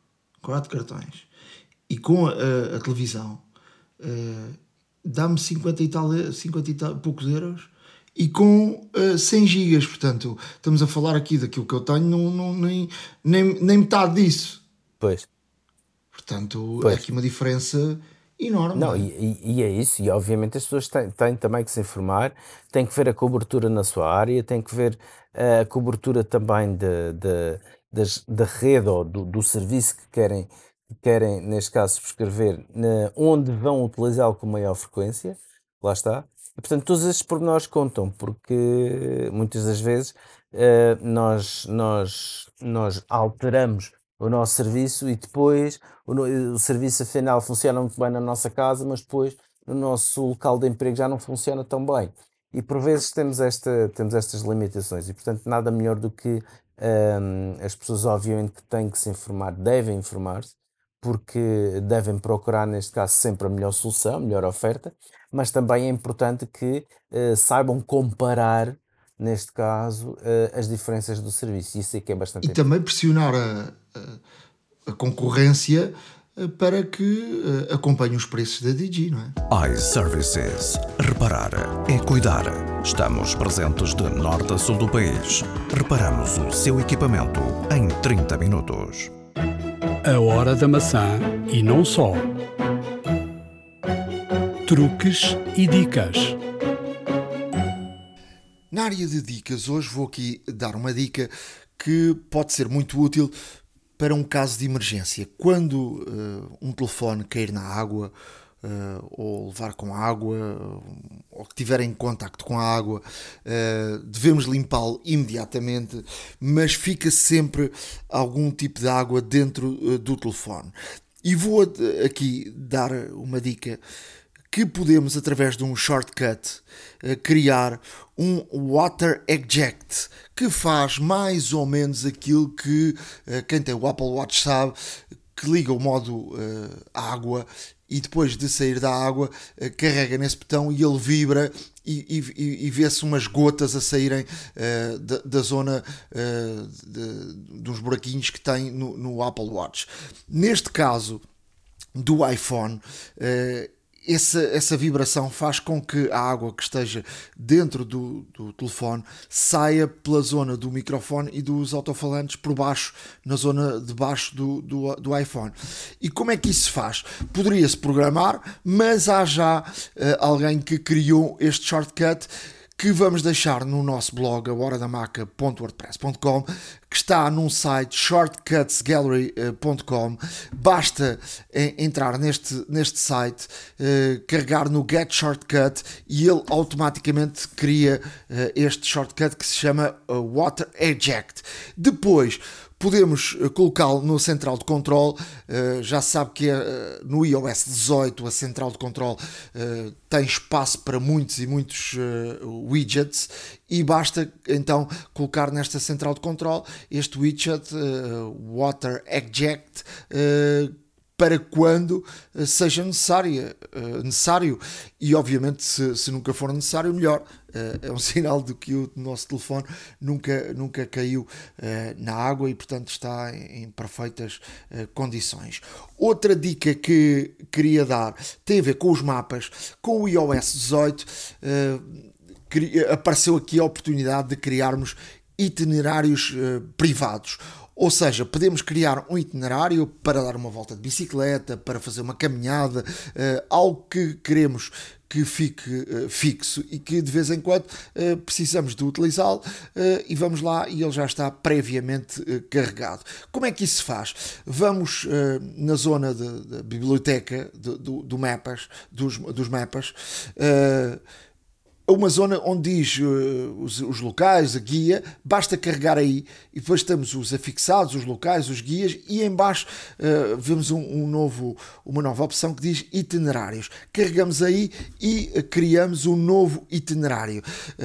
e com a televisão, dá-me 50 e tal poucos euros, e com 100 gigas, portanto estamos a falar aqui daquilo que eu tenho, nem metade disso. Pois. Portanto, é aqui uma diferença enorme. Não, e é isso, e obviamente as pessoas têm também que se informar, têm que ver a cobertura na sua área, têm que ver a cobertura também da rede ou do serviço que querem, neste caso, subscrever, onde vão utilizá-lo com maior frequência, lá está. E, portanto, todos estes pormenores contam, porque muitas das vezes nós alteramos o nosso serviço e depois o serviço afinal funciona muito bem na nossa casa, mas depois no nosso local de emprego já não funciona tão bem. E por vezes temos estas limitações, e portanto nada melhor do que as pessoas obviamente que têm que se informar, devem informar-se, porque devem procurar neste caso sempre a melhor solução, a melhor oferta, mas também é importante que saibam comparar, neste caso, as diferenças do serviço. Isso é que é bastante importante. E também pressionar a concorrência para que acompanhe os preços da Digi, não é? iServices. Reparar é cuidar. Estamos presentes de norte a sul do país. Reparamos o seu equipamento em 30 minutos. A hora da maçã e não só. Truques e dicas. Na área de dicas, hoje vou aqui dar uma dica que pode ser muito útil para um caso de emergência. Quando um telefone cair na água, ou levar com água, ou que tiver em contacto com a água, devemos limpá-lo imediatamente, mas fica sempre algum tipo de água dentro do telefone. E vou aqui dar uma dica que podemos, através de um shortcut, criar um Water Eject, que faz mais ou menos aquilo que quem tem o Apple Watch sabe, que liga o modo água e depois de sair da água carrega nesse botão e ele vibra e vê-se umas gotas a saírem da zona dos buraquinhos que tem no Apple Watch. Neste caso do iPhone, essa vibração faz com que a água que esteja dentro do telefone saia pela zona do microfone e dos alto-falantes por baixo, na zona de baixo do iPhone. E como é que isso se faz? Poderia-se programar, mas há já alguém que criou este shortcut, que vamos deixar no nosso blog, ahoradamaca.wordpress.com, que está num site shortcutsgallery.com. Basta entrar neste site, carregar no Get Shortcut e ele automaticamente cria este shortcut que se chama Water Eject. Depois podemos colocá-lo no central de controle. Já sabe que no iOS 18 a central de controle tem espaço para muitos e muitos widgets, e basta então colocar nesta central de controle este widget Water Eject para quando seja necessário, e obviamente se nunca for necessário, melhor. É um sinal de que o nosso telefone nunca caiu na água e portanto está em perfeitas condições. Outra dica que queria dar tem a ver com os mapas. Com o iOS 18 apareceu aqui a oportunidade de criarmos itinerários privados. Ou seja, podemos criar um itinerário para dar uma volta de bicicleta, para fazer uma caminhada, algo que queremos que fique fixo e que de vez em quando precisamos de utilizá-lo, e vamos lá e ele já está previamente carregado. Como é que isso se faz? Vamos na zona da biblioteca do Mapas, dos Mapas, uma zona onde diz os locais, a guia, basta carregar aí e depois temos os afixados, os locais, os guias, e em baixo vemos uma nova opção que diz itinerários. Carregamos aí e criamos um novo itinerário.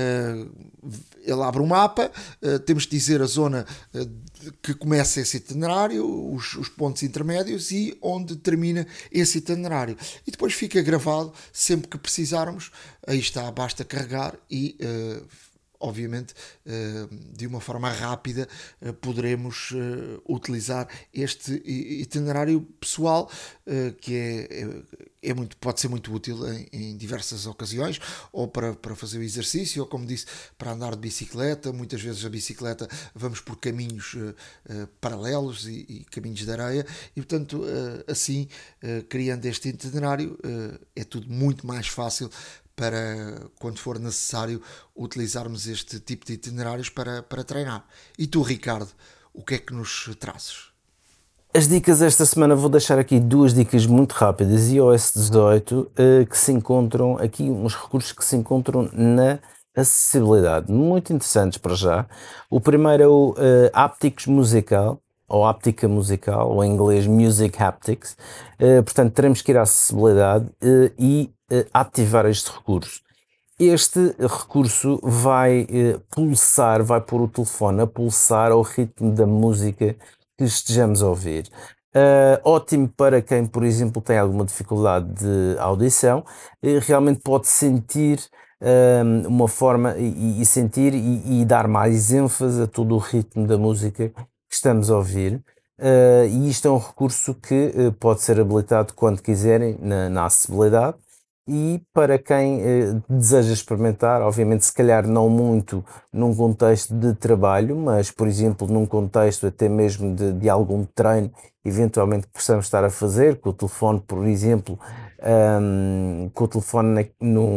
Ele abre um mapa, temos que dizer a zona que começa esse itinerário, os pontos intermédios e onde termina esse itinerário. E depois fica gravado sempre que precisarmos. Aí está, basta carregar e, obviamente, de uma forma rápida poderemos utilizar este itinerário pessoal, que pode ser muito útil em diversas ocasiões, ou para fazer o exercício, ou como disse, para andar de bicicleta. Muitas vezes a bicicleta vamos por caminhos paralelos e caminhos de areia, e portanto assim, criando este itinerário, é tudo muito mais fácil para quando for necessário utilizarmos este tipo de itinerários para treinar. E tu, Ricardo, o que é que nos trazes? As dicas esta semana, vou deixar aqui duas dicas muito rápidas. iOS 18, que se encontram aqui, uns recursos que se encontram na acessibilidade, muito interessantes para já. O primeiro é o Haptics Musical, ou Haptica Musical, ou em inglês Music Haptics. Portanto, teremos que ir à acessibilidade e ativar este recurso. Este recurso vai vai pôr o telefone a pulsar ao ritmo da música que estejamos a ouvir. Ótimo para quem, por exemplo, tem alguma dificuldade de audição, realmente pode sentir uma forma e sentir e dar mais ênfase a todo o ritmo da música que estamos a ouvir. E isto é um recurso que pode ser habilitado quando quiserem na acessibilidade. E para quem deseja experimentar, obviamente se calhar não muito num contexto de trabalho, mas por exemplo num contexto até mesmo de algum treino, eventualmente que possamos estar a fazer, com o telefone, por exemplo, com o telefone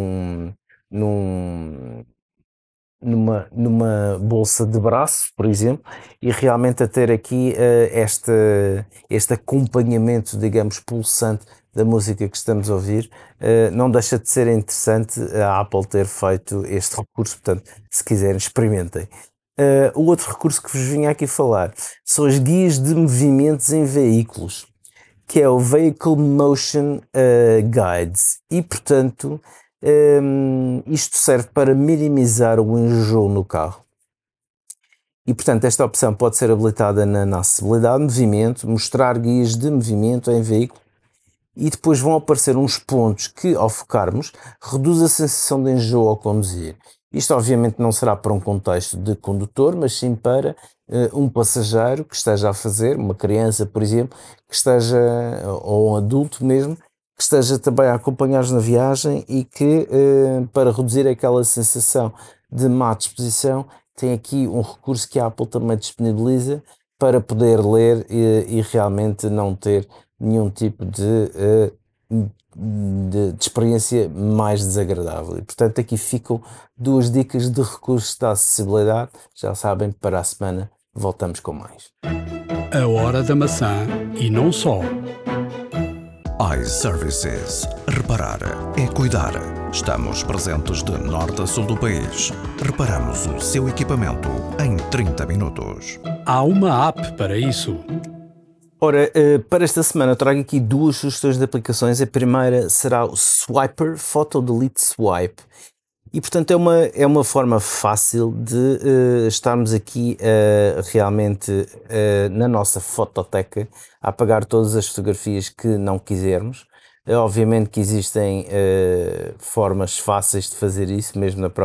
numa bolsa de braço, por exemplo, e realmente a ter aqui este acompanhamento, digamos, pulsante da música que estamos a ouvir. Não deixa de ser interessante a Apple ter feito este recurso, portanto, se quiserem, experimentem. O outro recurso que vos vinha aqui falar são as guias de movimentos em veículos, que é o Vehicle Motion Guides, e portanto isto serve para minimizar o enjoo no carro. E portanto esta opção pode ser habilitada na acessibilidade, movimento, mostrar guias de movimento em veículo, e depois vão aparecer uns pontos que, ao focarmos, reduz a sensação de enjoo ao conduzir. Isto obviamente não será para um contexto de condutor, mas sim para um passageiro que esteja a fazer, uma criança, por exemplo, que esteja, ou um adulto mesmo, que esteja também a acompanhar-nos na viagem e que, para reduzir aquela sensação de má disposição, tem aqui um recurso que a Apple também disponibiliza para poder ler e realmente não ter nenhum tipo de experiência mais desagradável. E, portanto, aqui ficam duas dicas de recursos da acessibilidade. Já sabem, para a semana voltamos com mais. A hora da maçã e não só. iServices. Reparar é cuidar. Estamos presentes de norte a sul do país. Reparamos o seu equipamento em 30 minutos. Há uma app para isso. Ora, para esta semana eu trago aqui duas sugestões de aplicações. A primeira será o Swiper, Photo Delete Swipe. E portanto é uma forma fácil de estarmos aqui realmente na nossa fototeca a apagar todas as fotografias que não quisermos. Obviamente que existem formas fáceis de fazer isso,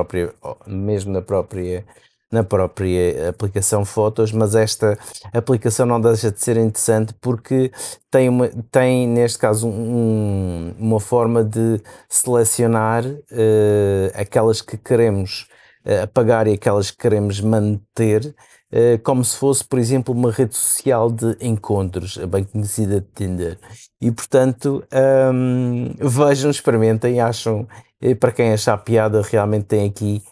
na própria aplicação Fotos, mas esta aplicação não deixa de ser interessante porque tem neste caso uma forma de selecionar aquelas que queremos apagar e aquelas que queremos manter, como se fosse, por exemplo, uma rede social de encontros, a bem conhecida Tinder. E portanto, vejam, experimentem, acham, para quem achar piada, realmente tem aqui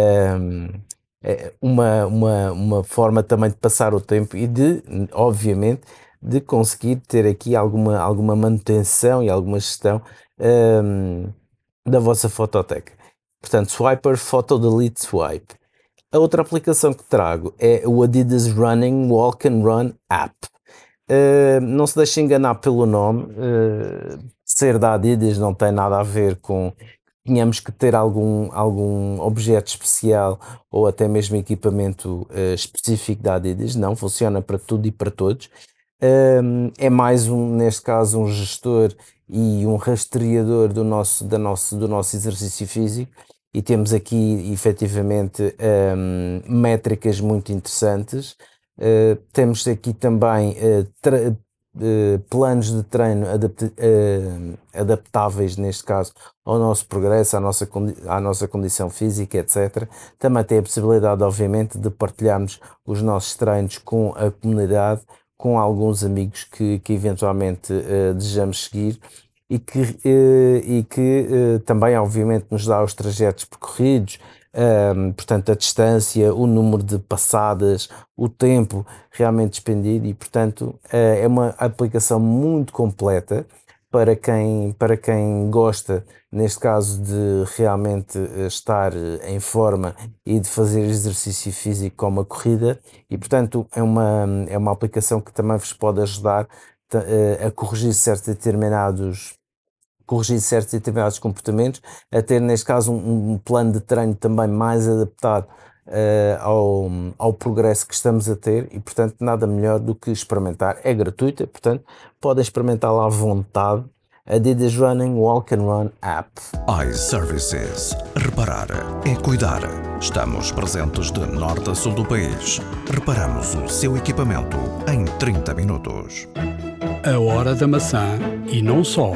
uma forma também de passar o tempo e de, obviamente, de conseguir ter aqui alguma manutenção e alguma gestão da vossa fototeca. Portanto, Swiper, Photo Delete Swipe. A outra aplicação que trago é o Adidas Running Walk and Run App. Não se deixe enganar pelo nome, ser da Adidas não tem nada a ver com tínhamos que ter algum objeto especial ou até mesmo equipamento específico da Adidas. Não, funciona para tudo e para todos. É mais neste caso, um gestor e um rastreador do nosso exercício físico, e temos aqui efetivamente métricas muito interessantes. Temos aqui também planos de treino adaptáveis, neste caso, ao nosso progresso, à nossa condição física, etc. Também tem a possibilidade, obviamente, de partilharmos os nossos treinos com a comunidade, com alguns amigos que eventualmente desejamos seguir e que também, obviamente, nos dá os trajetos percorridos, portanto, a distância, o número de passadas, o tempo realmente despendido, e portanto é uma aplicação muito completa para quem gosta, neste caso, de realmente estar em forma e de fazer exercício físico como a corrida, e portanto é uma aplicação que também vos pode ajudar a corrigir certos determinados comportamentos, a ter, neste caso, um plano de treino também mais adaptado ao progresso que estamos a ter, e portanto nada melhor do que experimentar. É gratuita, portanto podem experimentá-la à vontade. Adidas Running Walk and Run App. iServices. Reparar é cuidar. Estamos presentes de norte a sul do país. Reparamos o seu equipamento em 30 minutos. A hora da maçã e não só.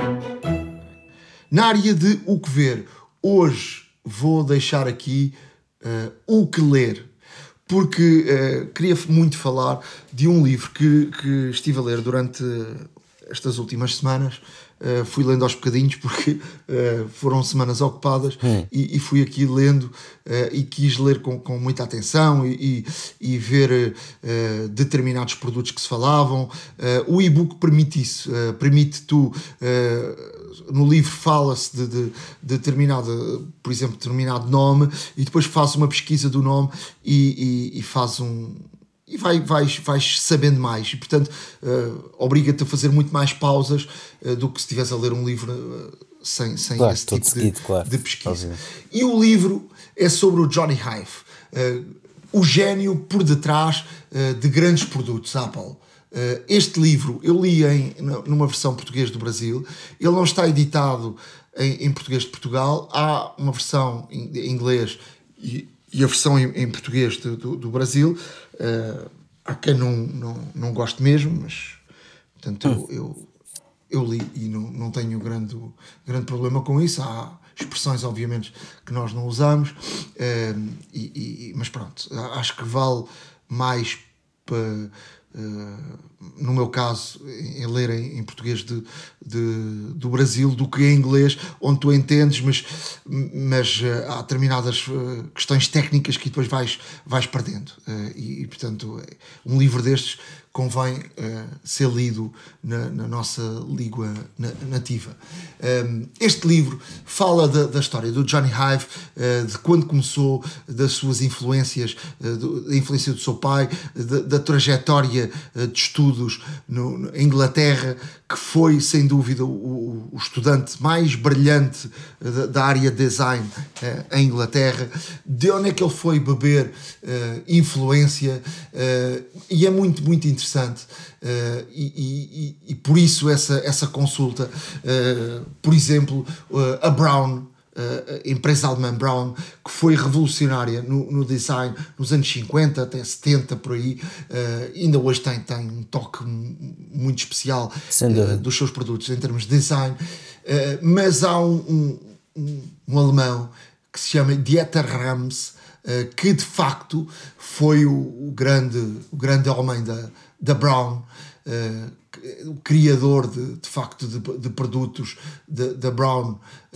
Na área de o que ver, hoje vou deixar aqui o que ler, porque queria muito falar de um livro que estive a ler durante estas últimas semanas. Fui lendo aos bocadinhos porque foram semanas ocupadas, e fui aqui lendo e quis ler com muita atenção e ver determinados produtos que se falavam. O e-book permite isso, permite tu... no livro fala-se de por exemplo, determinado nome, e depois fazes uma pesquisa do nome e faz e vais sabendo mais, e portanto obriga-te a fazer muito mais pausas do que se estivesse a ler um livro sem claro, esse tipo seguido, de pesquisa. Obviamente. E o livro é sobre o Johnny Ive, o gênio por detrás de grandes produtos Apple. Este livro eu li numa versão português do Brasil. Ele não está editado em português de Portugal. Há uma versão em inglês e a versão em português do Brasil. Há quem não goste mesmo, mas portanto eu li e não tenho grande problema com isso. Há expressões, obviamente, que nós não usamos, mas pronto, acho que vale mais para... no meu caso, em ler em português do Brasil do que em inglês, onde tu entendes, mas há determinadas questões técnicas que depois vais perdendo, e portanto um livro destes convém ser lido na nossa língua nativa. Este livro fala da história do Johnny Ive, de quando começou, das suas influências, da influência do seu pai, da trajetória área de estudos em Inglaterra, que foi sem dúvida o estudante mais brilhante da área de design em Inglaterra. De onde é que ele foi beber influência, e é muito, muito interessante. E por isso essa consulta, por exemplo, a Brown, a empresa alemã Brown, que foi revolucionária no design nos anos 50 até 70 por aí, ainda hoje tem um toque muito especial dos seus produtos em termos de design, mas há um alemão que se chama Dieter Rams, que de facto foi o grande homem da Brown, o criador de facto de produtos da Brown,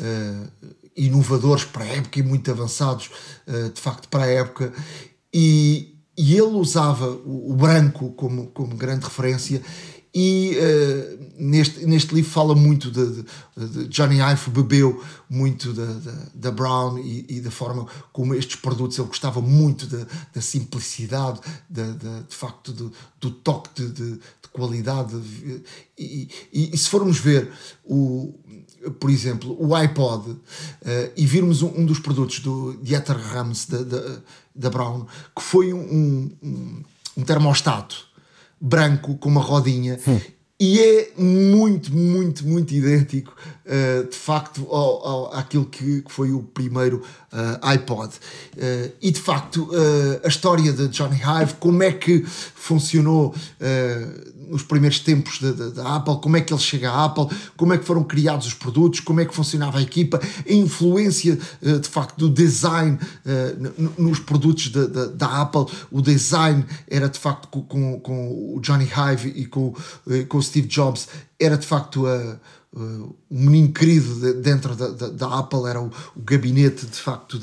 inovadores para a época e muito avançados de facto para a época, e ele usava o branco como grande referência. E neste livro fala muito de Johnny Ive, bebeu muito da Brown e da forma como estes produtos, ele gostava muito da simplicidade, de facto do toque de qualidade. E se formos ver por exemplo, o iPod, e virmos um dos produtos do Dieter Rams da Brown, que foi um termostato branco com uma rodinha, e é muito, muito, muito idêntico de facto àquilo que foi o primeiro iPod. E de facto a história de Johnny Ive, como é que funcionou nos primeiros tempos da Apple, como é que ele chega à Apple, como é que foram criados os produtos, como é que funcionava a equipa, a influência de facto do design nos produtos da Apple. O design era de facto com o Johnny Ive e com o Steve Jobs, era de facto um menino querido dentro da Apple, era o gabinete de facto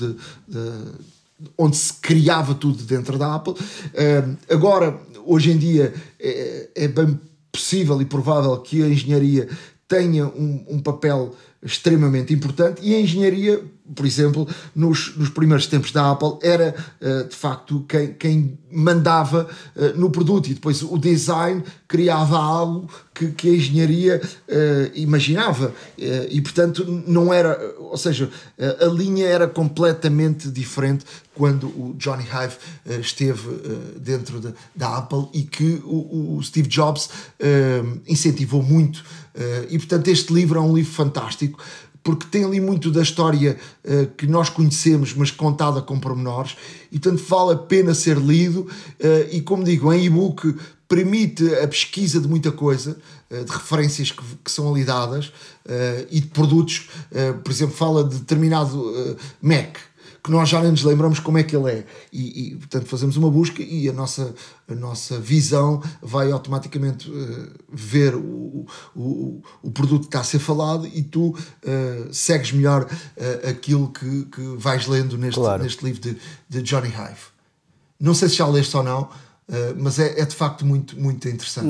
onde se criava tudo dentro da Apple. Agora, hoje em dia, é bem possível e provável que a engenharia tenha um papel extremamente importante, e a engenharia, por exemplo, nos primeiros tempos da Apple, era de facto quem mandava no produto, e depois o design criava algo que a engenharia imaginava, e portanto não era, ou seja, a linha era completamente diferente quando o Johnny Ive esteve dentro da Apple, e que o Steve Jobs incentivou muito. E portanto este livro é um livro fantástico, porque tem ali muito da história que nós conhecemos, mas contada com pormenores, e portanto vale a pena ser lido. E como digo, em e-book permite a pesquisa de muita coisa, de referências que são ali dadas, e de produtos. Por exemplo, fala de determinado Mac, que nós já nem nos lembramos como é que ele é, e portanto fazemos uma busca, e a nossa visão vai automaticamente ver o produto que está a ser falado, e tu segues melhor aquilo que vais lendo neste livro de Johnny Ive. Não sei se já leste ou não, mas é de facto muito, muito interessante.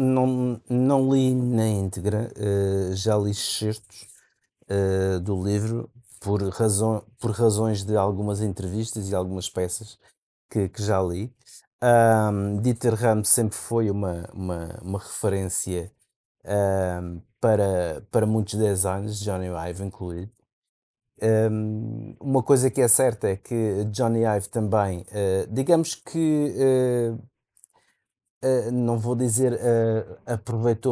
Não li na íntegra, já li excertos do livro, por razões de algumas entrevistas e algumas peças que já li. Dieter Rams sempre foi uma referência para muitos designers, Johnny Ive incluído. Uma coisa que é certa é que Johnny Ive também, digamos que, não vou dizer aproveitou,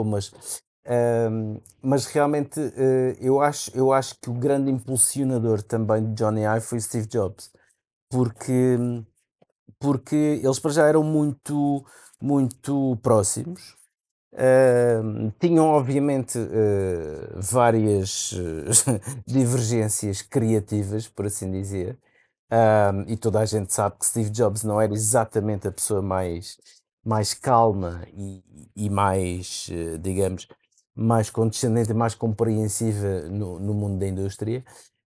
mas realmente eu acho que o grande impulsionador também de Johnny Ive foi Steve Jobs, porque eles para já eram muito, muito próximos. Tinham obviamente várias divergências criativas, por assim dizer, e toda a gente sabe que Steve Jobs não era exatamente a pessoa mais calma e mais, digamos, mais condescendente e mais compreensiva no mundo da indústria.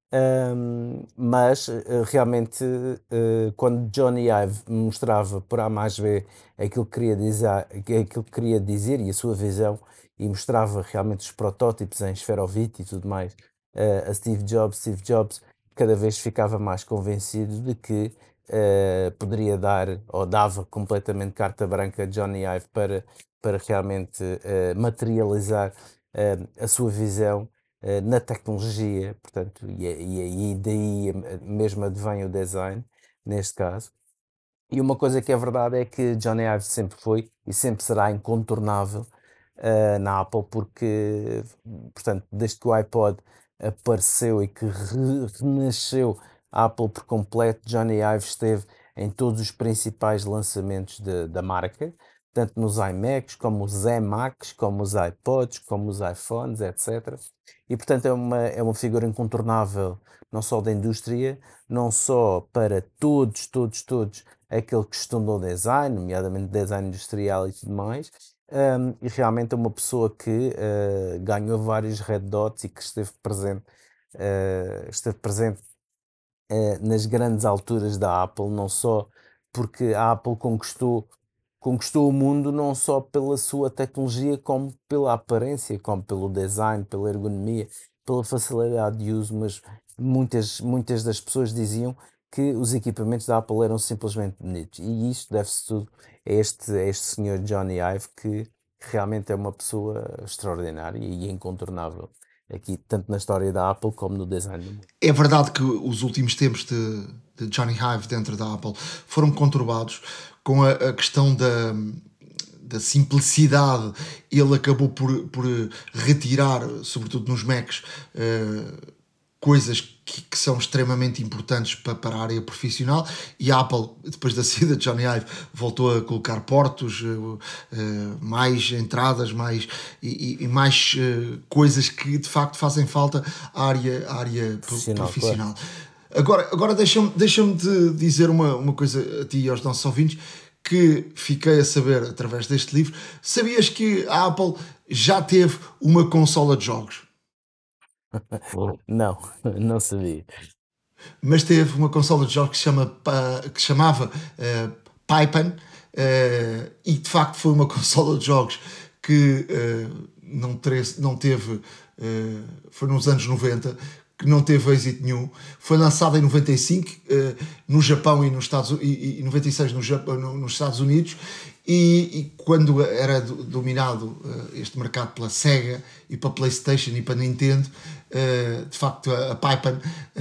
Mas realmente quando Johnny Ive mostrava por A mais B aquilo que queria dizer e a sua visão, e mostrava realmente os protótipos em esferovite e tudo mais a Steve Jobs cada vez ficava mais convencido de que poderia dar, ou dava completamente carta branca a Johnny Ive para realmente materializar a sua visão na tecnologia, portanto, e daí mesmo advém o design, neste caso. E uma coisa que é verdade é que Johnny Ive sempre foi e sempre será incontornável na Apple, porque, portanto, desde que o iPod apareceu e que renasceu a Apple por completo, Johnny Ive esteve em todos os principais lançamentos da marca, tanto nos iMacs, como os iMacs, como os iPods, como os iPhones, etc. E, portanto, é uma figura incontornável, não só da indústria, não só para todos aquele que estudou design, nomeadamente design industrial e tudo mais, e realmente é uma pessoa que ganhou vários Red Dots e que esteve presente nas grandes alturas da Apple, não só porque a Apple conquistou o mundo não só pela sua tecnologia, como pela aparência, como pelo design, pela ergonomia, pela facilidade de uso, mas muitas das pessoas diziam que os equipamentos da Apple eram simplesmente bonitos. E isto deve-se tudo a este senhor Johnny Ive, que realmente é uma pessoa extraordinária e incontornável aqui, tanto na história da Apple como no design do mundo. É verdade que os últimos tempos de Johnny Ive dentro da Apple foram conturbados com a questão da simplicidade. Ele acabou por retirar, sobretudo nos Macs, coisas que são extremamente importantes para a área profissional, e a Apple, depois da saída de Johnny Ive, voltou a colocar portos, mais entradas, e mais coisas que de facto fazem falta à área profissional. Claro. Agora deixa-me de dizer uma coisa a ti e aos nossos ouvintes, que fiquei a saber através deste livro. Sabias que a Apple já teve uma consola de jogos? Não sabia. Mas teve uma consola de jogos que chamava Pipen, e de facto foi uma consola de jogos que não teve, foi nos anos 90, que não teve êxito nenhum. Foi lançada em 95 no Japão e nos e 96 nos Estados Unidos, e quando era dominado este mercado pela Sega e pela PlayStation e para Nintendo, de facto a Pipen,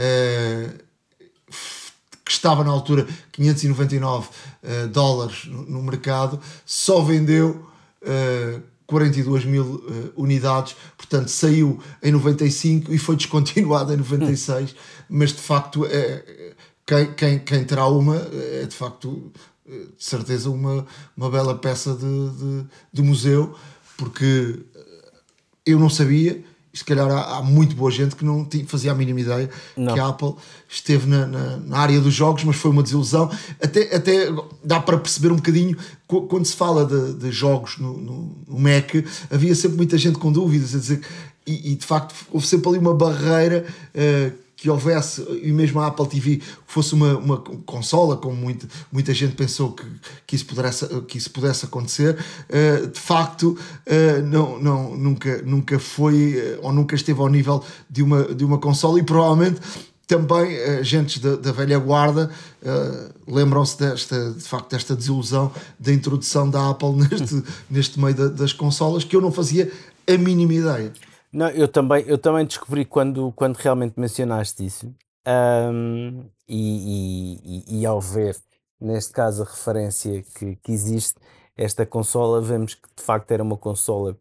que estava na altura $599 no mercado, só vendeu 42 mil unidades, portanto saiu em 95 e foi descontinuado em 96, mas de facto quem terá uma é de facto de certeza uma bela peça de museu, porque eu não sabia, e se calhar há muito boa gente que não fazia a mínima ideia que a Apple esteve na área dos jogos, mas foi uma desilusão. Até dá para perceber um bocadinho, quando se fala de jogos no Mac, havia sempre muita gente com dúvidas, a dizer, e de facto houve sempre ali uma barreira que houvesse, e mesmo a Apple TV fosse uma consola, como muita gente pensou que isso pudesse acontecer. De facto, nunca foi, ou nunca esteve ao nível de uma consola, e provavelmente também agentes da velha guarda lembram-se de facto desta desilusão da introdução da Apple neste meio das consolas, que eu não fazia a mínima ideia. Não, eu também descobri quando realmente mencionaste isso, e ao ver, neste caso, a referência que existe, esta consola, vemos que de facto era uma consola,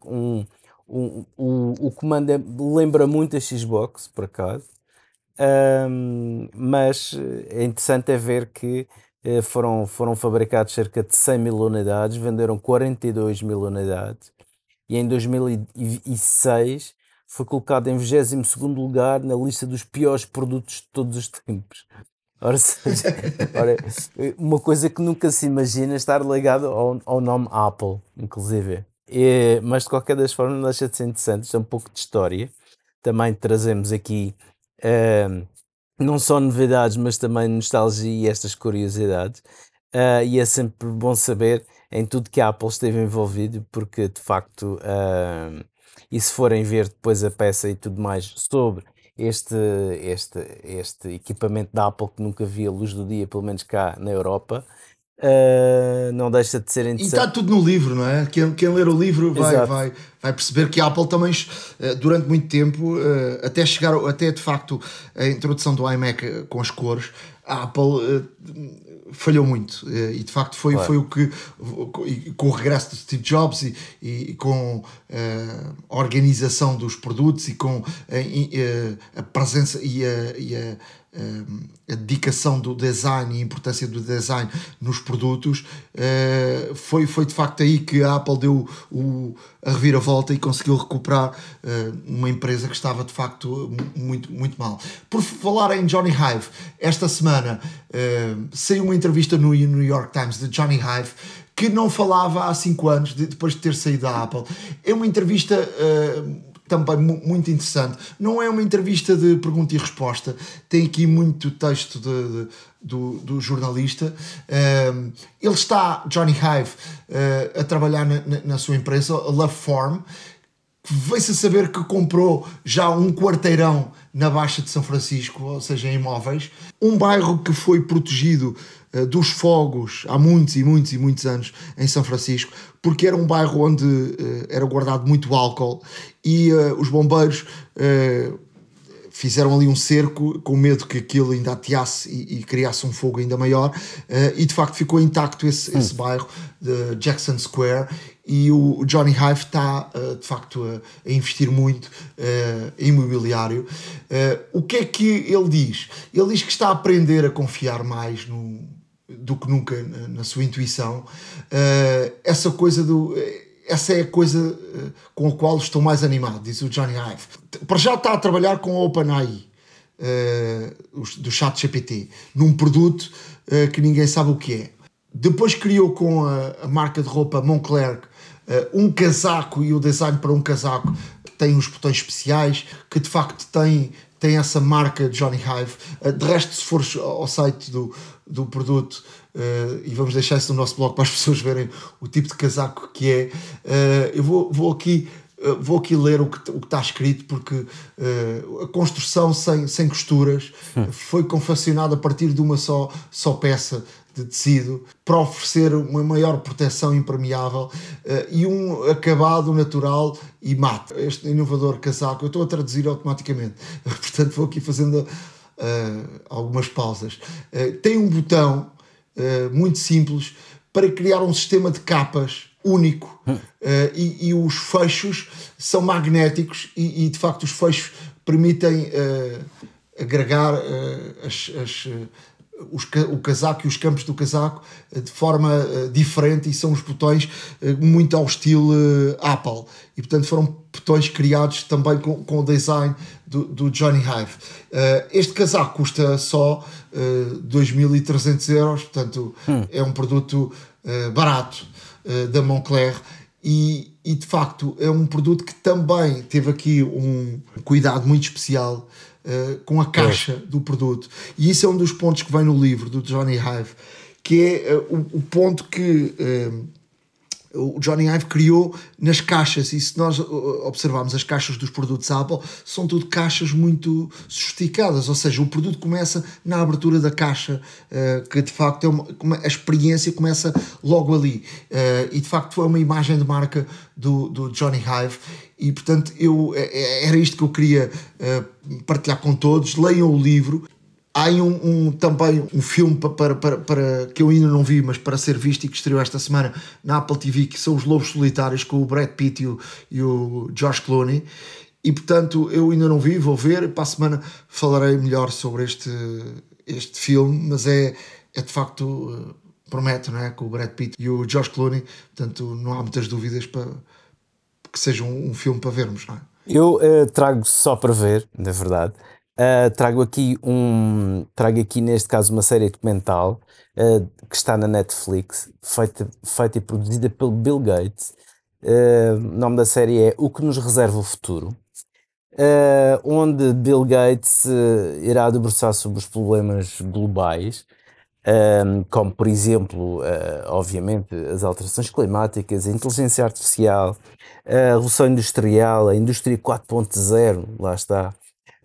o comando lembra muito a Xbox, por acaso, mas é interessante ver que foram fabricados cerca de 100 mil unidades, venderam 42 mil unidades, e em 2006 foi colocado em 22º lugar na lista dos piores produtos de todos os tempos. Ora, uma coisa que nunca se imagina estar ligado ao nome Apple, inclusive. Mas de qualquer das formas não deixa de ser interessante. Isto é um pouco de história. Também trazemos aqui não só novidades, mas também nostalgia e estas curiosidades. E é sempre bom saber em tudo que a Apple esteve envolvido, porque de facto, e se forem ver depois a peça e tudo mais sobre este, este equipamento da Apple que nunca via a luz do dia, pelo menos cá na Europa, não deixa de ser E está interessante. tudo no livro, não é? Quem ler o livro Exato. vai perceber que a Apple também, durante muito tempo, até de facto a introdução do iMac com as cores, a Apple falhou muito. E de facto foi o que, com o regresso de Steve Jobs e com a organização dos produtos e com a presença e a dedicação do design e a importância do design nos produtos, foi de facto aí que a Apple deu a reviravolta e conseguiu recuperar uma empresa que estava de facto muito, muito mal. Por falar em Johnny Ive, esta semana saiu uma entrevista no New York Times de Johnny Ive, que não falava há 5 anos, depois de ter saído da Apple. É uma entrevista também muito interessante. Não é uma entrevista de pergunta e resposta, tem aqui muito texto do jornalista. Ele está, Johnny Ive, a trabalhar na sua empresa, a Love Farm, que veio-se a saber que comprou já um quarteirão na Baixa de São Francisco, ou seja, em imóveis, um bairro que foi protegido dos fogos há muitos e muitos e muitos anos em São Francisco, porque era um bairro onde era guardado muito álcool e os bombeiros fizeram ali um cerco com medo que aquilo ainda ateasse e criasse um fogo ainda maior, e de facto ficou intacto esse bairro de Jackson Square. E o Johnny Ive está de facto a investir muito em imobiliário. O que é que ele diz? Ele diz que está a aprender a confiar mais do que nunca na sua intuição. Essa é a coisa com a qual estou mais animado, diz o Johnny Ive. Para já está a trabalhar com a OpenAI, do ChatGPT, num produto que ninguém sabe o que é. Depois criou com a marca de roupa Moncler um casaco, e o design para um casaco tem uns botões especiais que de facto tem essa marca de Johnny Ive. De resto, se fores ao site do produto, e vamos deixar isso no nosso blog para as pessoas verem o tipo de casaco que é, eu vou aqui ler o que está escrito, porque a construção sem costuras foi confeccionada a partir de uma só peça de tecido para oferecer uma maior proteção impermeável e um acabado natural e mate. Este inovador casaco, eu estou a traduzir automaticamente, portanto vou aqui fazendo algumas pausas. Tem um botão muito simples para criar um sistema de capas único, e os fechos são magnéticos e de facto os fechos permitem agregar o casaco e os campos do casaco de forma diferente, e são os botões muito ao estilo Apple, e portanto foram botões criados também com o design do Johnny Ive. Este casaco custa só 2.300 euros, portanto é um produto barato da Moncler, e de facto é um produto que também teve aqui um cuidado muito especial com a caixa do produto, e isso é um dos pontos que vem no livro do Johnny Ive, que é o ponto que o Johnny Ive criou nas caixas. E se nós observarmos as caixas dos produtos Apple, são tudo caixas muito sofisticadas, ou seja, o produto começa na abertura da caixa, que de facto a experiência começa logo ali, e de facto foi uma imagem de marca do Johnny Ive. E portanto era isto que eu queria partilhar com todos. Leiam o livro. Há aí também um filme para que eu ainda não vi, mas para ser visto, e que estreou esta semana na Apple TV, que são Os Lobos Solitários, com o Brad Pitt e o George Clooney. E portanto eu ainda não vi, vou ver, para a semana falarei melhor sobre este filme, mas é de facto, promete, não é? Com o Brad Pitt e o George Clooney, portanto não há muitas dúvidas para que seja um filme para vermos, não é? Eu trago só para ver, na verdade. Trago aqui neste caso uma série documental que está na Netflix, feita e produzida pelo Bill Gates. O nome da série é O que nos reserva o futuro, onde Bill Gates irá debruçar sobre os problemas globais, como por exemplo, obviamente, as alterações climáticas, a inteligência artificial, a revolução industrial, a indústria 4.0, lá está,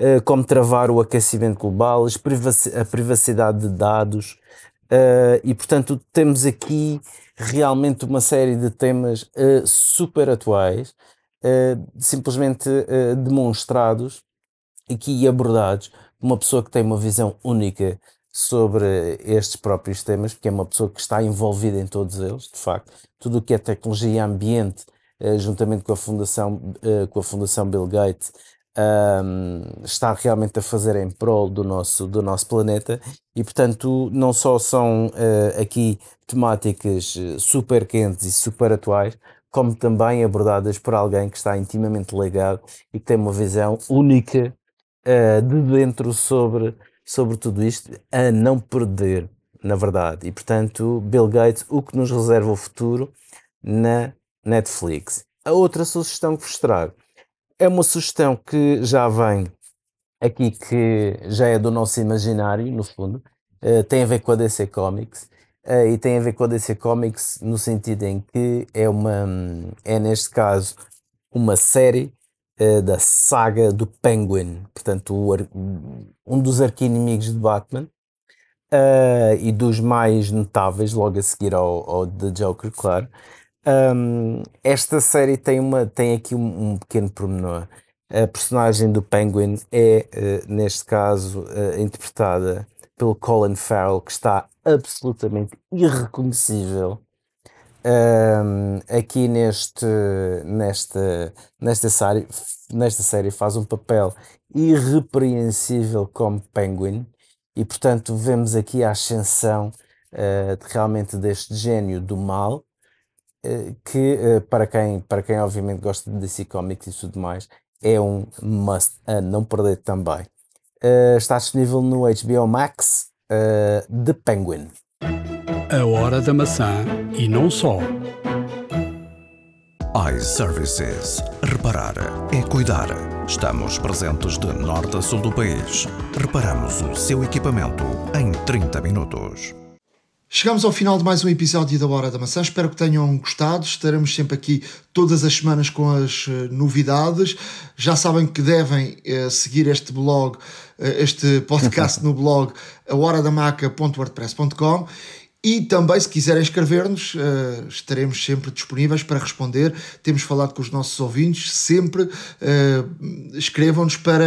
como travar o aquecimento global, a privacidade de dados, e portanto temos aqui realmente uma série de temas super atuais, simplesmente demonstrados aqui abordados por uma pessoa que tem uma visão única sobre estes próprios temas, porque é uma pessoa que está envolvida em todos eles, de facto. Tudo o que é tecnologia e ambiente, juntamente com a Fundação Bill Gates, está realmente a fazer em prol do nosso planeta, e portanto não só são aqui temáticas super quentes e super atuais, como também abordadas por alguém que está intimamente ligado e que tem uma visão única de dentro sobre tudo isto, a não perder, na verdade. E portanto, Bill Gates, o que nos reserva o futuro na Netflix. A outra sugestão que vos trago é uma sugestão que já vem aqui, que já é do nosso imaginário, no fundo, tem a ver com a DC Comics, e tem a ver com a DC Comics no sentido em que é neste caso uma série da saga do Penguin, portanto um dos arqui-inimigos de Batman, e dos mais notáveis, logo a seguir ao The Joker, claro. Esta série tem aqui um pequeno pormenor. A personagem do Penguin é, neste caso, interpretada pelo Colin Farrell, que está absolutamente irreconhecível aqui nesta série faz um papel irrepreensível como Penguin, e portanto vemos aqui a ascensão realmente deste gênio do mal, que para quem obviamente gosta de DC Comics e tudo mais, é um must a não perder também. Está disponível no HBO Max, The Penguin. A Hora da Maçã e não só. iServices. Reparar é cuidar. Estamos presentes de norte a sul do país. Reparamos o seu equipamento em 30 minutos. Chegamos ao final de mais um episódio da Hora da Maçã. Espero que tenham gostado. Estaremos sempre aqui todas as semanas com as novidades. Já sabem que devem seguir este podcast no blog ahoradamaca.wordpress.com. E também, se quiserem escrever-nos, estaremos sempre disponíveis para responder. Temos falado com os nossos ouvintes, sempre escrevam-nos para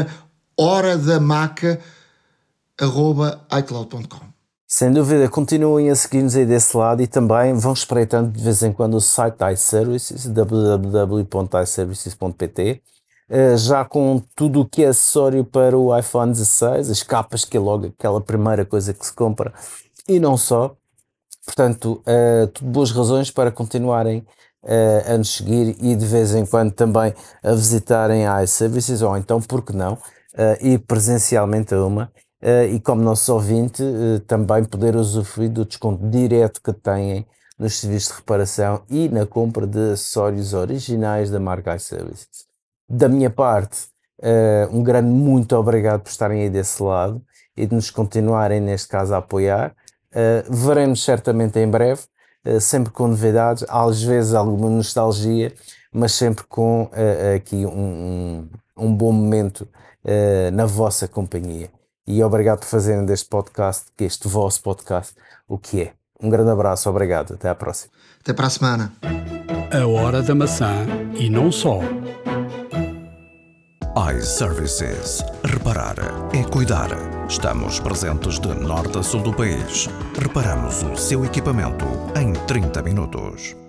horadamaca@icloud.com. Sem dúvida, continuem a seguir-nos aí desse lado, e também vão espreitando de vez em quando o site da iServices, www.iservices.pt, já com tudo o que é acessório para o iPhone 16, as capas, que é logo aquela primeira coisa que se compra, e não só. Portanto, tudo boas razões para continuarem a nos seguir, e de vez em quando também a visitarem a iServices, ou então, por que não, ir presencialmente a uma, e como nosso ouvinte, também poder usufruir do desconto direto que têm nos serviços de reparação e na compra de acessórios originais da marca iServices. Da minha parte, um grande muito obrigado por estarem aí desse lado e de nos continuarem, neste caso, a apoiar. Veremos certamente em breve, sempre com novidades, às vezes alguma nostalgia, mas sempre com aqui um bom momento na vossa companhia. E obrigado por fazerem deste vosso podcast, o que é. Um grande abraço, obrigado, até à próxima. Até para a semana. A Hora da Maçã e não só. iServices. Reparar é cuidar. Estamos presentes de norte a sul do país. Reparamos o seu equipamento em 30 minutos.